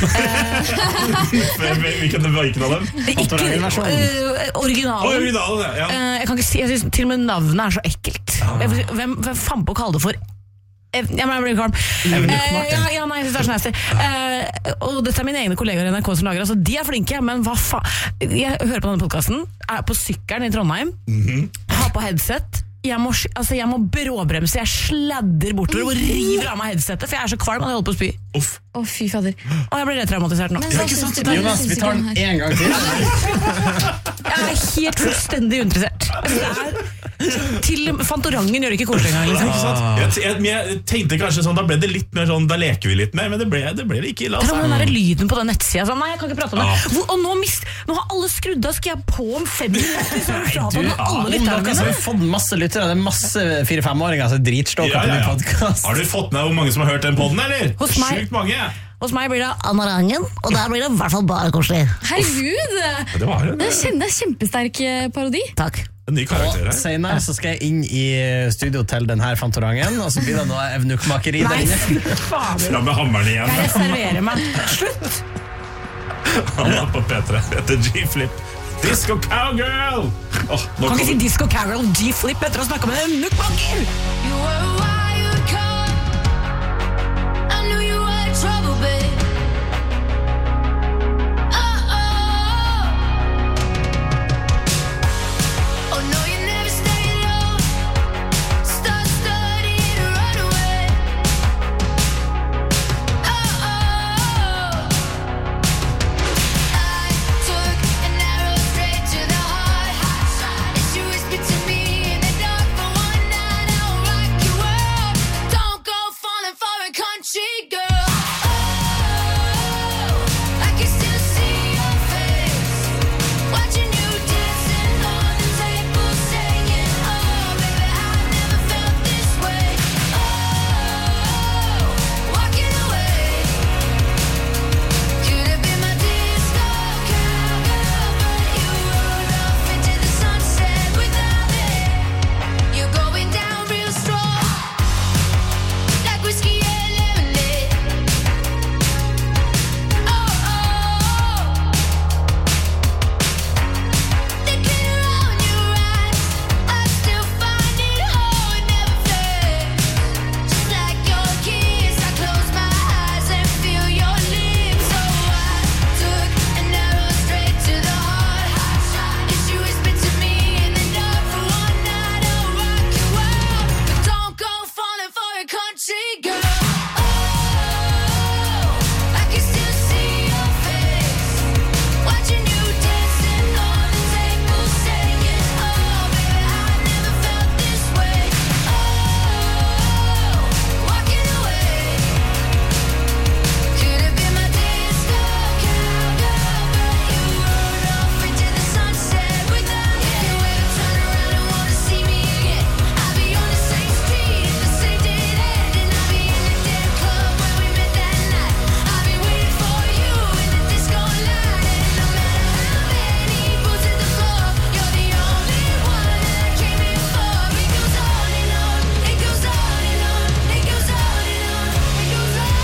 Hvilken hvilken av dem? Fantorangen-versjonen? Eh, originalen. Å, originalen, ja. Eh, jeg kan ikke si, jeg synes til og med navnet er så ekkelt. Jeg- Hvem, hvem faen på å kalle det for Ev- ja, men jeg blir kvalm. Eh, ja, ja, nei, jeg synes det er så nasty. Eh, og dette er mine egne kollegaer i N R K som lager, altså de er flinke, men hva faen? Jeg hører på denne podcasten, er på sykkelen i Trondheim, har på headset, jeg må, sk- altså, jeg må bråbremse, jeg sladder bortover og river av meg headsetet, for jeg er så kvalm at jeg holder på å spy. Uff. Å, fy fader. Og jeg blir retraumatisert nå. Men hva syns du da? Jonas, vi tar den en gang til. Jeg er helt fullstendig uinteressert. Jeg synes det er Til Fantorangen gjør det ikke koselig engang. Liksom. Ikke sant? Jeg, jeg, jeg tenkte kanskje sånn, da ble det litt mer sånn, da leker vi litt mer, men det ble det, ble det ikke ille. Det Altså. var den der lyden på den nettsida. Sånn, nei, jeg kan ikke prate om det. Ja. Hvor, og nå, mist, nå har alle skrudd av, skal jeg på om fem minutter? Så Nei, prate du, om ja, alle om lytterne dere som har mine. fått masse lyttere, det er masse fire-femåringer som er dritståka Ja, på ja, min ja. podcast. Har du fått med hvor mange som har hørt den podden, eller? Hos meg. Sjukt mange. Hos meg blir det Amarangen, og der blir det i hvert fall bare koselig. Herregud! Det var en, Det er kjempe- kjempesterk eh, parodi. Takk. en ny karakter Og her. senere så skal jeg inn i studio til denne Fantorangen, og så blir det noe evnukmakeri der inne. Fram med hammeren igjen. Jeg reserverer meg. Slutt! Han er på P tre etter G-Flip. Disco Cowgirl! Åh, nå Kan ikke si kommer- Disco Carol G-Flip etter å snakke med en nukbanger! You were a wild card. I knew you were trouble, babe. Uh-oh. Oh, no, you never stay alone. Start studying to run away. Uh-oh. I took an arrow straight to the heart. And she whispered to me in the dark for one night. I'll rock your world. Don't go falling for a country girl. Oh, I can still see your face. Watching you dancing on the table, saying, oh, baby, I've never felt this way. Oh, walking away. Could have been my disco cowgirl, but you rode off into the sunset without me. You're going down real strong, like whiskey and lemonade. Oh, oh, the glitter on your eyes, I still find it hard, never fades. Just like your kiss, I close my eyes and feel your lips. So I took an arrow straight to the heart. And she whispered to me in the dark for one night, I'll rock your world. But don't go falling for a country girl. Oh, I can still see your face. Watching you dancing on the table, saying, oh, baby, I've never felt this way. Oh, walking away. Could have been my disco cowgirl, but you rode off into the sunset without me. Can't wait to turn around and wanna see me again. I'll be on the same street at the same dead end, and I'll be in the damn club where we met that night. I'll be waiting for you in the disco light, and no matter how many boots hit the floor, you're the only one that I came here for. It goes on and on, it goes on and on, it goes on and on, it goes on.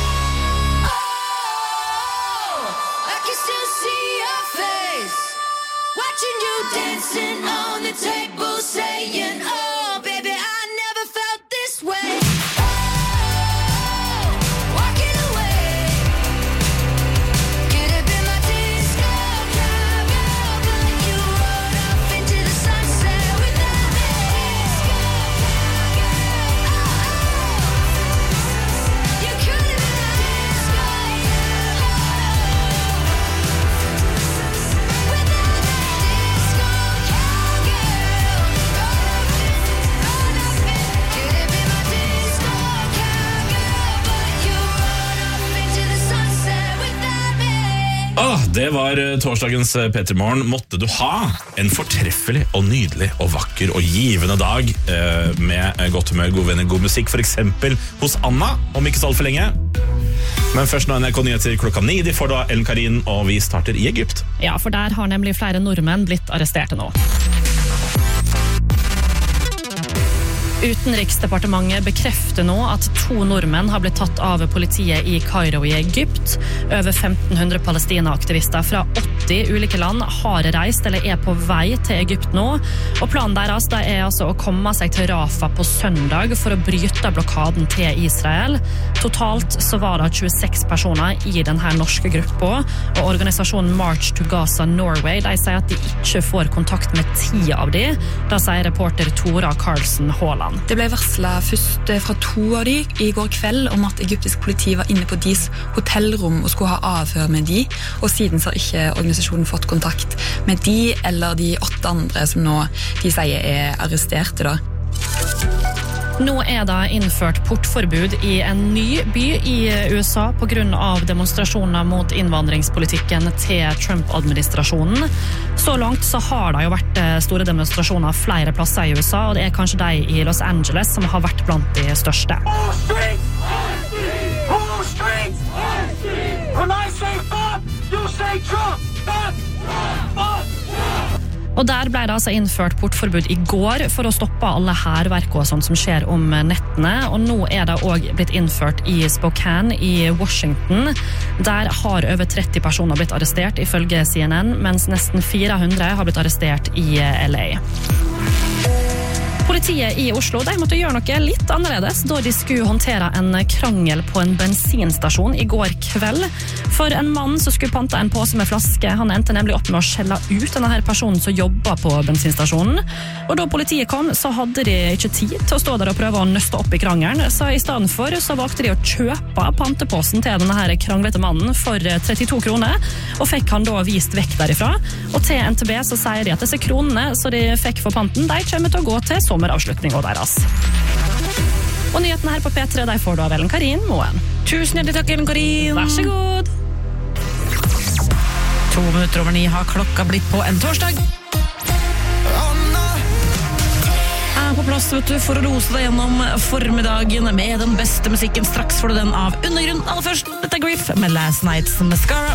Oh, I can still see your face, watching you dancing on the table, saying, oh, baby, I never felt this way. Oh, walking away. Could have been my disco cowgirl, but you rode off into the sunset without me. You could have been my disco Åh, det var eh, torsdagens eh, P tre Morgen. Måtte du ha en fortreffelig og nydelig og vakker og givende dag eh, med eh, godt humør, gode venner, god musikk, for eksempel hos Anna, om ikke så alt for lenge. Men først nå N R K Nyheter klokka ni. De får da Ellen Karin, og vi starter i Egypt. Ja, for der har nemlig flere nordmenn blitt arresterte nå. Utenriksdepartementet bekrefter nå at to nordmenn har blitt tatt av politiet i Kairo i Egypt. Over femten hundre palestinaaktivister fra åtti ulike land har reist eller er på vei til Egypt nå. Og planen deres det er altså å komme seg til Rafa på søndag for å bryte blokaden til Israel. Totalt så var det tjueseks personer i denne norske gruppa, og organisasjonen March to Gaza Norway de sier at de ikke får kontakt med ti av de. Da sier reporter Tora Karlsen Haaland. Det ble varslet først fra to av de i går kveld om at egyptisk politi var inne på deres hotellrom og skulle ha avhør med de, og siden så har ikke organisasjonen organisasjonen fått kontakt med de eller de åtte andre som nå de sier er arresterte da. Nå er det innført portforbud i en ny by i U S A på grunn av demonstrasjoner mot innvandringspolitikken til Trump-administrasjonen. Så langt så har det jo vært store demonstrasjoner flere plasser i U S A, og det er kanskje de i Los Angeles som har vært blant de største. Og der ble det altså innført portforbud i går for å stoppe alle hærverk og sånt som skjer om nettene, og nå er det også blitt innført i Spokane i Washington. Der har over tretti personer blitt arrestert ifølge C N N, mens nesten fire hundre har blitt arrestert i L A. Politiet i Oslo de måtte gjøre noe litt annerledes da de skulle håndtere en krangel på en bensinstasjon i går kveld. For en mann som skulle pante en pose med flaske, han endte nemlig opp med å skjelle ut denne her personen som jobber på bensinstasjonen. Og da politiet kom, så hadde de ikke tid til å stå der og prøve å nøste opp i krangelen, så i stedet for så valgte de å kjøpe panteposen til denne her kranglete mannen for trettito kroner, og fikk han da vist vekk derifra. Og til N T B så sier de at disse kronene som de fikk for panten, de kommer til å gå til sommeravslutningen deres. Og nyhetene her på P tre, de får du av Ellen Karin Moen. Tusen hjertelig takk, Ellen Karin. Vær så god. To minutter over ni har klokka blitt på en torsdag. Er på plass, vet du, for å rose deg gjennom formiddagen med den beste musikken. Straks får du den av Undergrunn. Aller først, dette er Griff med Last Night's Mascara.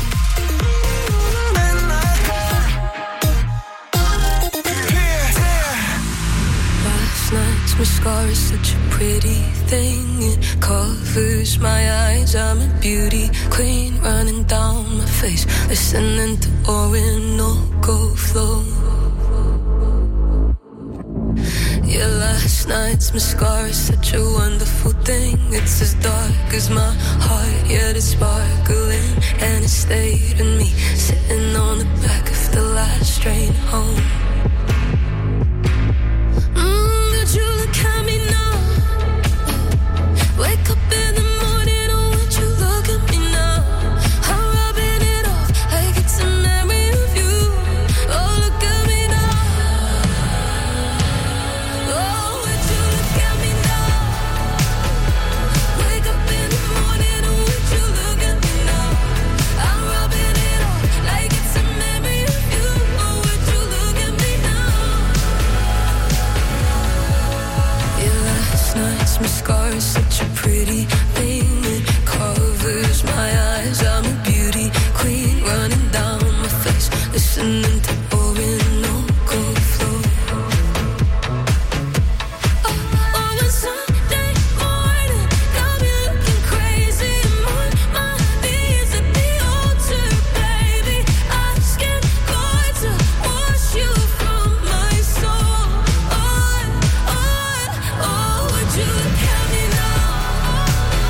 Last night's mascara is such a pretty thing. It covers my eyes. I'm a beauty queen running down my face, listening to Orinoco flow. Yeah, last night's mascara is such a wonderful thing. It's as dark as my heart, yet it's sparkling, and it stayed in me, sitting on the back of the last train home. You look at me now. Wake up in the morning, oh, would you look at me now? I'm rubbing it off like it's a memory of you. Oh, look at me now. Oh, would you look at me now? Wake up in the morning, oh, would you look at me now? I'm rubbing it off like it's a memory of you. Oh, would you look at me now? Last night's mascara is such a pretty thing. It covers my eyes. I'm a beauty queen running down my face, listening to Orinoco flow. Oh, oh, it's Sunday morning, got me looking crazy. I'm on my knees at the altar, baby, asking God to wash you from my soul. Oh, oh, oh. Would you look at me now?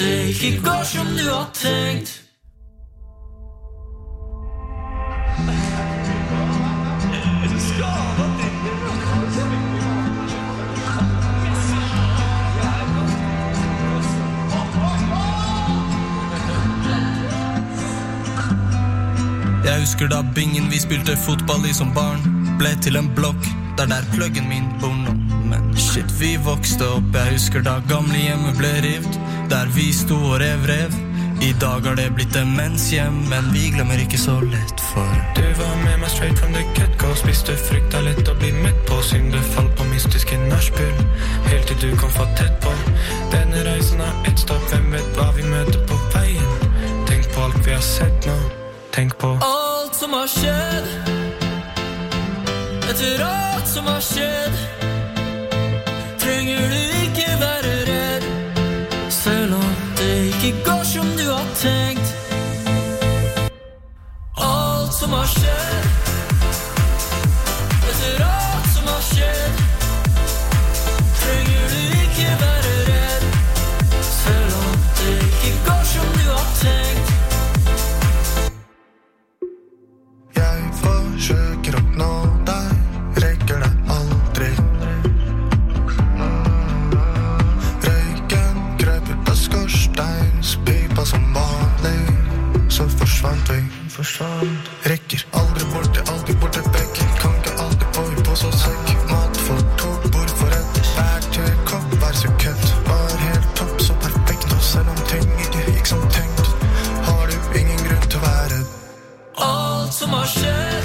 det ikke går som du har tenkt. Jeg husker da bingen vi spilte fotball i som barn ble til en blokk, der der pluggen min bor nå. Men shit, vi vokste opp. Jeg husker da gamle hjemme ble rivt, der vi sto og rev rev. I dag har det blitt demenshjem, men vi glemmer ikke så lett for Du var med meg straight from the get-go, spiste frykta lett å bli mett på, syndefall på mystiske nachspiel, helt til du kom for tett på. Denne reisen har ett stopp, hvem vet hva vi møter på veien. Tenk på alt vi har sett nå, tenk på alt som har skjedd. Etter alt som har skjedd, trenger du ikke være redd, selv om det ikke går som du har tenkt. Alt som har skjedd, etter alt som har skjedd, trenger du ikke være redd, selv om det ikke går som du har tenkt. Jeg forsøker å nå deg, rekker det aldri. Røyken krøp ut av skorsteinspipa som vanlig, så forsvant vi. Rekker aldri bort til alltid bort til bekk, kan ikke alltid få i pose og sekk. Mat for to, bord for ett, bær til kopp, vær så køtt. Var helt topp, så perfekt, og selv om ting ikke gikk som tenkt, har du ingen grunn til å være alt som har skjedd,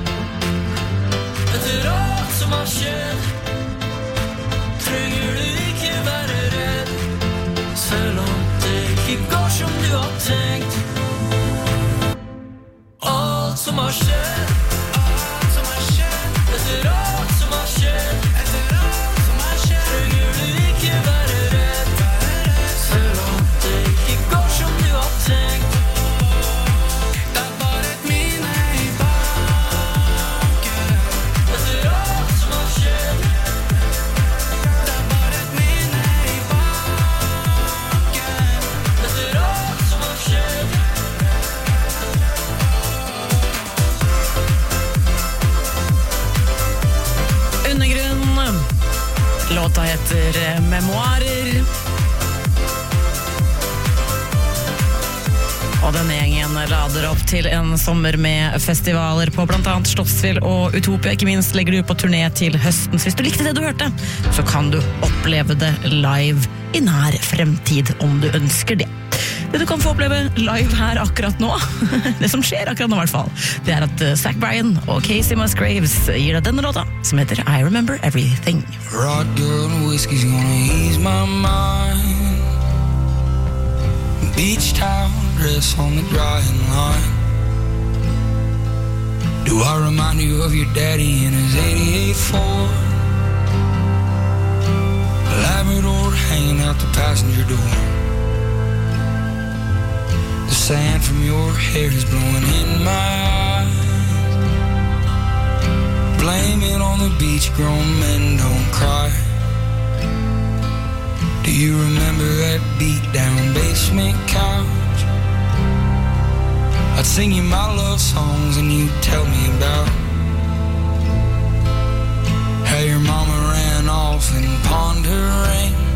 etter alt som har skjedd, trenger du ikke være redd, selv om det ikke går som du har tenkt. Alt som har skjedd, alt som har skjedd, etter alt som har skjedd, etter alt som har skjedd, trenger du ikke være redd, selv om det ikke går som du har tenkt. Låta heter Memoarer. Og denne gjengen lader opp til en sommer med festivaler på blant annet Slottsfjell og Utopia. Ikke minst legger du på turné til høsten. Så hvis du likte det du hørte, så kan du oppleve det live i nær fremtid om du ønsker det. Det du kan få oppleve live her akkurat nå, det som skjer akkurat nå i hvert fall, det er at Zach Bryan og Casey Musgraves gir deg denne låta, som heter I Remember Everything. Rock girl and whiskey's gonna ease my mind. Beach towel dress on the drying line. Do I remind you of your daddy in his eighty-eight Ford? Labrador hanging out the passenger door. The sand from your hair is blowing in my eyes. Blame it on the beach, grown men don't cry. Do you remember that beat down basement couch? I'd sing you my love songs and you'd tell me about how your mama ran off and pawned her ring.